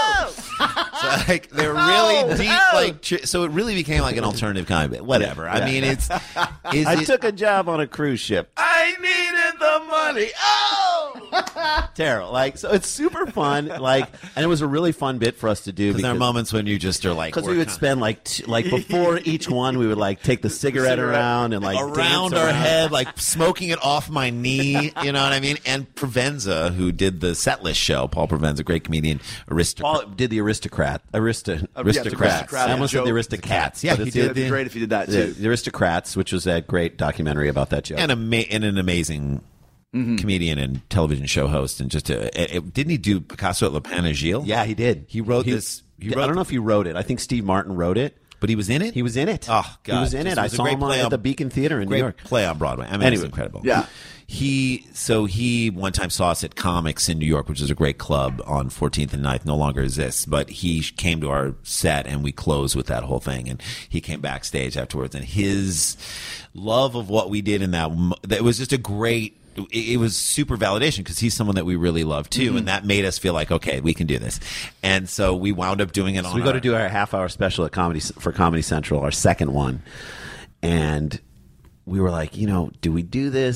So like they're really deep, like tr- so it really became like an alternative kind of bit. Whatever. I mean, it's. Is I it, took a job on a cruise ship. I needed the money. Oh, Terrible. Like so, it's super fun. Like, and it was a really fun bit for us to do because there are moments when you just are like, because we we're would kinda- spend like t- like before each one, we would like take the cigarette, Cigarette. around and like around dance our around. head, like smoking it off my knee. You know what I mean? And Provenza, who did the Setlist show, Paul Provenza, great comedian, aristocrat. Paul did the aristocrat, Arista, Uh, yeah, the aristocrats. aristocrat I almost said the joke. aristocats. Yeah, but he it's did the- It'd be great if you did that the, too. the aristocrats, which was a great documentary about that joke. and, ama- and an amazing comedian and television show host. And just a, it, it- didn't he do Picasso at Le Panagile? yeah, he did. He wrote this. He I wrote don't know if he wrote it. I think Steve Martin wrote it. but he was in it. He was in it. Oh God, he was in This it. I was a saw great him on, play at on- the Beacon Theater in Great New York. play on Broadway. I mean, it was Anyway. incredible. Yeah. He so he one time saw us at Comics in New York, which is a great club on fourteenth and ninth, no longer exists. But he came to our set and we closed with that whole thing. And he came backstage afterwards, and his love of what we did in that mo- that was just a great. It it was super validation because he's someone that we really love too, Mm-hmm. and that made us feel like, okay, we can do this. And so we wound up doing it on. So we go our- to do our half hour special at Comedy for Comedy Central, our second one, and we were like, you know, do we do this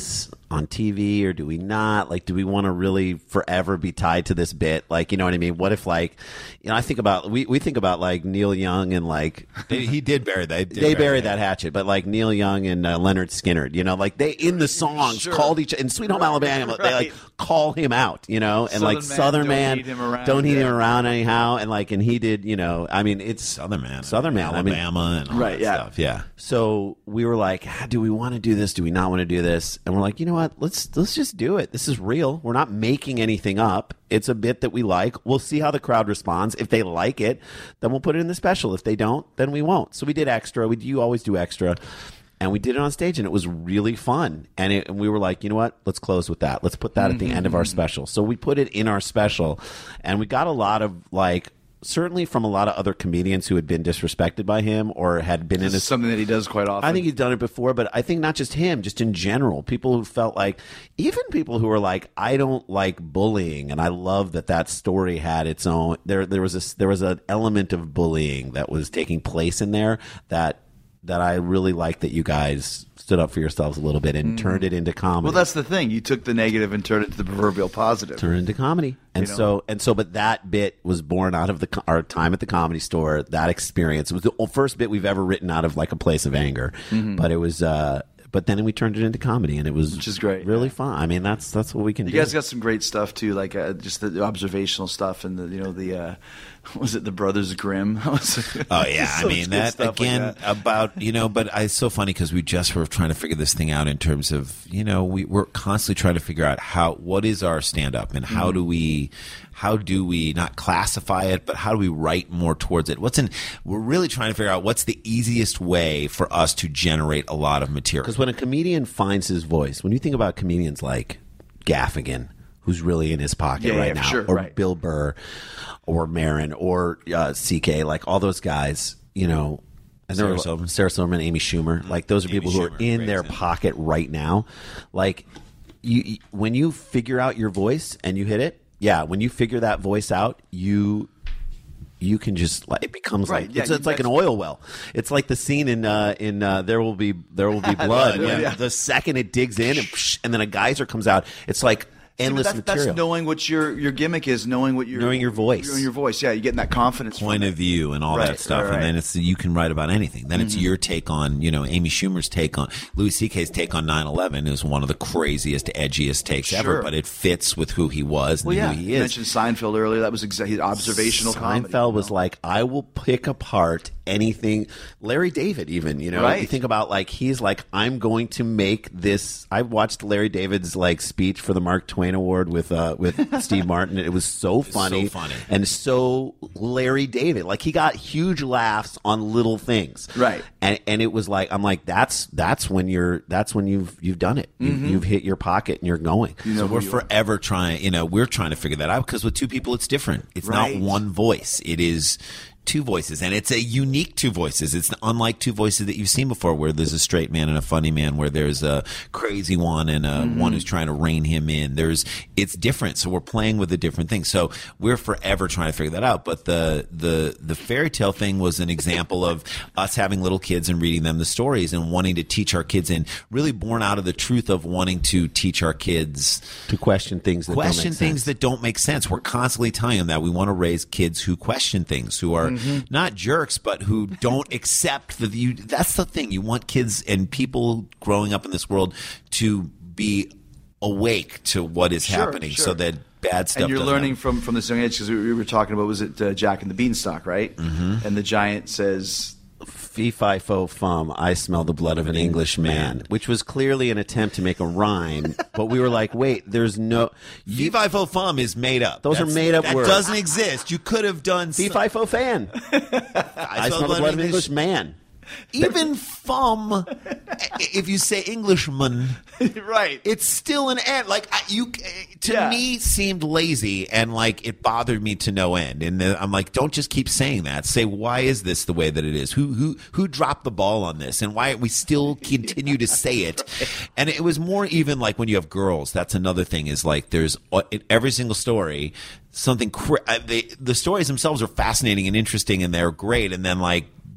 on T V or do we not? Like, do we want to really forever be tied to this bit? Like, you know what I mean? What if, like, you know, I think about, we, we think about, like, Neil Young and, like, They- he did bury that. Did they bury buried that hatchet, but, like, Neil Young and uh, Leonard Skinner, you know, like, they, in the songs, Sure. called each, in Sweet Home Alabama, they, like, right. call him out, you know, and, like, Southern Man, Southern don't Man, need him around, don't need him yeah. around anyhow, and, like, and he did, you know, I mean, it's, Southern Man, Southern Man, I mean- Alabama, and all Right, that yeah. stuff. Yeah. So we were like, ah, do we want to do this? Do we not want to do this? And we're like, you know what? Let's let's just do it. This is real. We're not making anything up. It's a bit that we like. We'll see how the crowd responds. If they like it, then we'll put it in the special. If they don't, then we won't. So we did extra. We you always do extra. And we did it on stage, and it was really fun. And, it, and we were like, you know what? Let's close with that. Let's put that at the end of our special. So we put it in our special, and we got a lot of, like, certainly from a lot of other comedians who had been disrespected by him or had been in This a is something that he does quite often. I think he's done it before, but I think not just him, just in general. People who felt like, even people who are like, I don't like bullying, and I love that that story had its own. There, there was a, there was an element of bullying that was taking place in there that that I really like that you guys stood up for yourselves a little bit and turned it into comedy. Well, that's the thing. You took the negative and turned it to the proverbial positive. Turn into comedy. And You know? so and so but that bit was born out of the co- our time at the Comedy Store. That experience, it was the first bit we've ever written out of, like, a place of anger. But it was uh but then we turned it into comedy, and it was Which is great, really yeah. fun. I mean, that's that's what we can You do. guys got some great stuff too, like uh, just the observational stuff and the you know the uh, was it the Brothers Grimm? Oh yeah, I So mean good that stuff like again that. about you know, but I, it's so funny because we just were trying to figure this thing out in terms of you know we we're constantly trying to figure out how what is our stand up and how do we how do we not classify it but how do we write more towards it? What's in we're really trying to figure out what's the easiest way for us to generate a lot of material. Because when a comedian finds his voice, when you think about comedians like Gaffigan, who's really in his pocket Yeah, right yeah, now, sure, or right. Bill Burr, or Marin, or uh, C K, like all those guys, you know, and there Sarah were- Silverman. Sarah Silverman, Amy Schumer, like those are Amy people who are Schumer, in great their example. pocket right now. Like, you, you- when you figure out your voice and you hit it, yeah, when you figure that voice out, you. You can just like it becomes Right, like yeah, it's, it's like an that's- oil well. It's like the scene in uh, in uh, There Will Be There Will Be Blood. when yeah. The second it digs in and, psh, and then a geyser comes out, it's like endless that's, material. that's knowing what your your gimmick is, knowing what your Knowing your voice. knowing your voice. Yeah, you're getting that confidence. point from of it. view and all Right, that stuff, right, and then right. it's you can write about anything. Then it's your take on you know Amy Schumer's take on Louis C K's take on nine eleven is one of the craziest, edgiest takes ever, Sure. but it fits with who he was and Well, yeah, who he you is. mentioned Seinfeld earlier. That was exactly observational comedy. Seinfeld was like, I will pick apart anything. Larry David, even, you know, Right. you think about like he's like, I'm going to make this. I watched Larry David's like speech for the Mark Twain Award with uh, with Steve Martin. It was so funny, so funny. and so Larry David. Like he got huge laughs on little things, Right. And and it was like I'm like that's that's when you're that's when you've you've done it. You've, you've hit your pocket and you're going. So we're forever trying, you know, we're trying to figure that out because with two people, it's different. It's Right. not one voice. It is two voices, and it's a unique two voices. It's unlike two voices that you've seen before, where there's a straight man and a funny man, where there's a crazy one and a Mm-hmm. one who's trying to rein him in. There's, it's different. So we're playing with a different thing. So we're forever trying to figure that out. But the the the fairy tale thing was an example of us having little kids and reading them the stories and wanting to teach our kids, and really born out of the truth of wanting to teach our kids To question things that question don't make things sense. that don't make sense. We're constantly telling them that we want to raise kids who question things, who are not jerks, but who don't accept the view. That's the thing. You want kids and people growing up in this world to be awake to what is Sure, happening, sure. so that bad stuff. And you're doesn't learning happen. from from this young age because we, we were talking about was it uh, Jack and the Beanstalk, right? Mm-hmm. And the giant says, Fee fi fo fum, I smell the blood of an English man, which was clearly an attempt to make a rhyme. But we were like, wait, there's no Fee fi fo fum is made up. Those are That's- made up that words. doesn't exist. You could have done fee some- fi fo fan. I smell the blood of an English man. Even fum, if you say Englishman, right. it's still an end. Like I, you, to Yeah. me, seemed lazy, and like it bothered me to no end. And then I'm like, don't just keep saying that. Say, why is this the way that it is? Who who who dropped the ball on this, and why we still continue to say it? And it was more even like when you have girls. That's another thing. Is like there's uh, in every single story something. Cra- uh, they, the stories themselves are fascinating and interesting, and they're great. And then like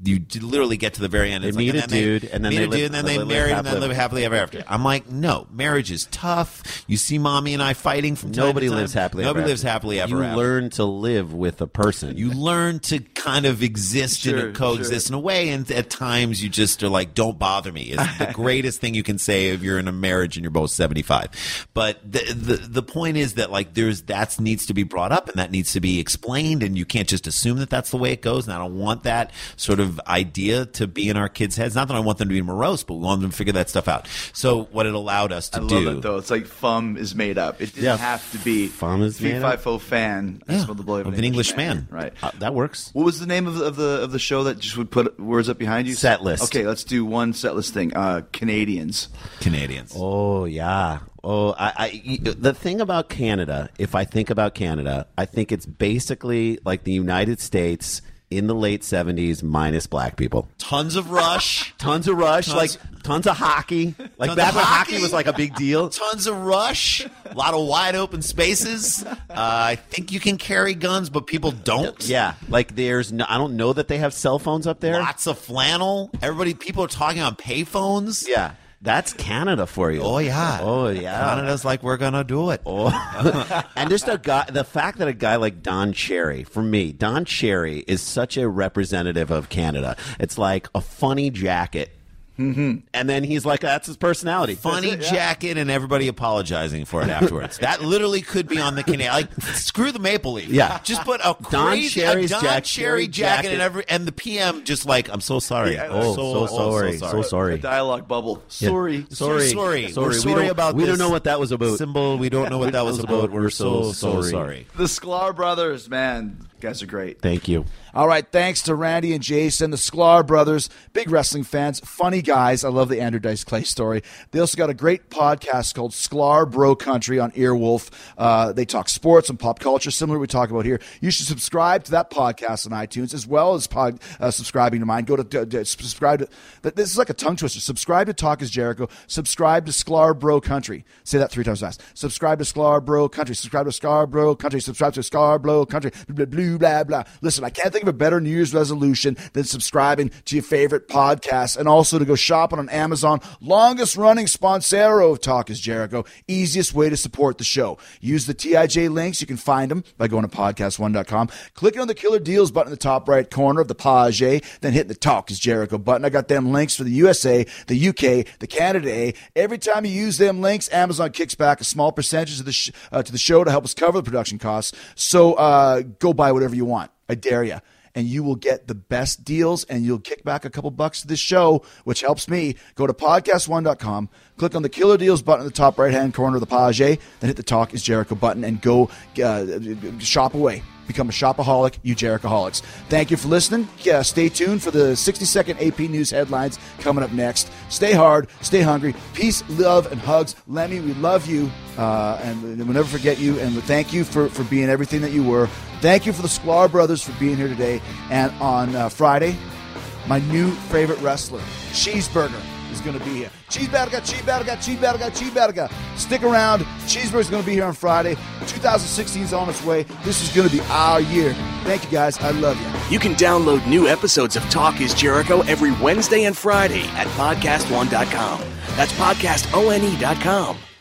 you literally get to the very end. They It's meet like, a dude, and then meet they a live- dude, and then they they live marry, and then happily- live happily ever after. I'm like, no, marriage is tough. You see, mommy and I fighting from time Nobody to time. lives happily. Nobody ever lives after. happily ever You after. learn to live with a person. You learn to kind of exist Sure, and coexist in a way, and at times you just are like, "Don't bother me." It's the greatest thing you can say if you're in a marriage and you're both seventy-five. But the the the point is that like there's that needs to be brought up and that needs to be explained, and you can't just assume that that's the way it goes. And I don't want that sort of idea to be in our kids' heads. Not that I want them to be morose, but we want them to figure that stuff out. So what it allowed us to I do. love it though. It's like fum is made up. It didn't Yeah. have to be Fum is three made five up. four fan. I Yeah, smell the blood of an English man. Right. Uh, that works. What was the name of the, of the of the show that just would put words up behind you? Set list. Okay, let's do one set list thing. Uh, Canadians. Canadians. Oh yeah. Oh, I, I. The thing about Canada, if I think about Canada, I think it's basically like the United States in the late seventies minus black people. Tons of Rush. Tons of Rush, Tons- like tons of hockey. Like Tons back of when hockey. hockey was like a big deal. Tons of Rush, a lot of wide open spaces. Uh, I think you can carry guns, but people don't. Yeah, like there's no, I don't know that they have cell phones up there. Lots of flannel. Everybody, people are talking on payphones. Yeah, that's Canada for you. Oh yeah. Oh yeah. Canada's like we're gonna do it. Oh. And just a guy, the fact that a guy like Don Cherry, for me, Don Cherry is such a representative of Canada. It's like a funny jacket. Mm-hmm. And then he's like, that's his personality. Funny jacket and everybody apologizing for it afterwards. That literally could be on the Canadian. Like, screw the Maple Leaf. Yeah. just put a Don crazy Cherry's a Don jack- Cherry Cherry jacket, jacket. and every and the P M just like, I'm so sorry. Yeah, Oh, so, sorry. So sorry. A dialogue bubble. Sorry. Sorry. Sorry. We're We sorry don't- about we this don't know what that was about. symbol. We don't know what that was about. We're so, so sorry. The Sklar brothers, man, you guys are great. Thank you. All right, thanks to Randy and Jason, the Sklar brothers, big wrestling fans, funny guys. I love the Andrew Dice Clay story. They also got a great podcast called Sklar Bro Country on Earwolf. Uh, they talk sports and pop culture, similar to what we talk about here. You should subscribe to that podcast on iTunes as well as pod, uh, subscribing to mine. Go to, to, to subscribe to. This is like a tongue twister. Subscribe to Talk is Jericho. Subscribe to Sklar Bro Country. Say that three times fast. Subscribe to Sklar Bro Country. Subscribe to Sklar Bro Country. Subscribe to Sklar Bro Country. Blah, blah, blah, blah. Listen, I can't think of a better New Year's resolution than subscribing to your favorite podcast, and also to go shopping on Amazon. Longest running sponsor of Talk is Jericho. Easiest way to support the show. Use the T I J links. You can find them by going to podcast one dot com. Clicking on the Killer Deals button in the top right corner of the page, then hitting the Talk is Jericho button. I got them links for the U S A, the U K, the Canada A. Every time you use them links, Amazon kicks back a small percentage of the sh- uh, to the show to help us cover the production costs. So uh, go buy whatever you want. I dare you. And you will get the best deals, and you'll kick back a couple bucks to this show, which helps me. Go to podcast one dot com, click on the Killer Deals button in the top right-hand corner of the page, then hit the Talk is Jericho button, and go uh, shop away. Become a shopaholic, you Jerichoholics. Thank you for listening. Yeah, stay tuned for the sixty-second A P News headlines coming up next. Stay hard, stay hungry. Peace, love, and hugs. Lemmy, we love you, uh, and we'll never forget you, and thank you for, for being everything that you were. Thank you for the Sklar brothers for being here today. And on uh, Friday, my new favorite wrestler, Cheeseburger, is going to be here. Cheeseburger, Cheeseburger, Cheeseburger, Cheeseburger. Stick around. Cheeseburger's going to be here on Friday. twenty sixteen is on its way. This is going to be our year. Thank you, guys. I love you. You can download new episodes of Talk is Jericho every Wednesday and Friday at podcast one dot com. That's podcast one dot com.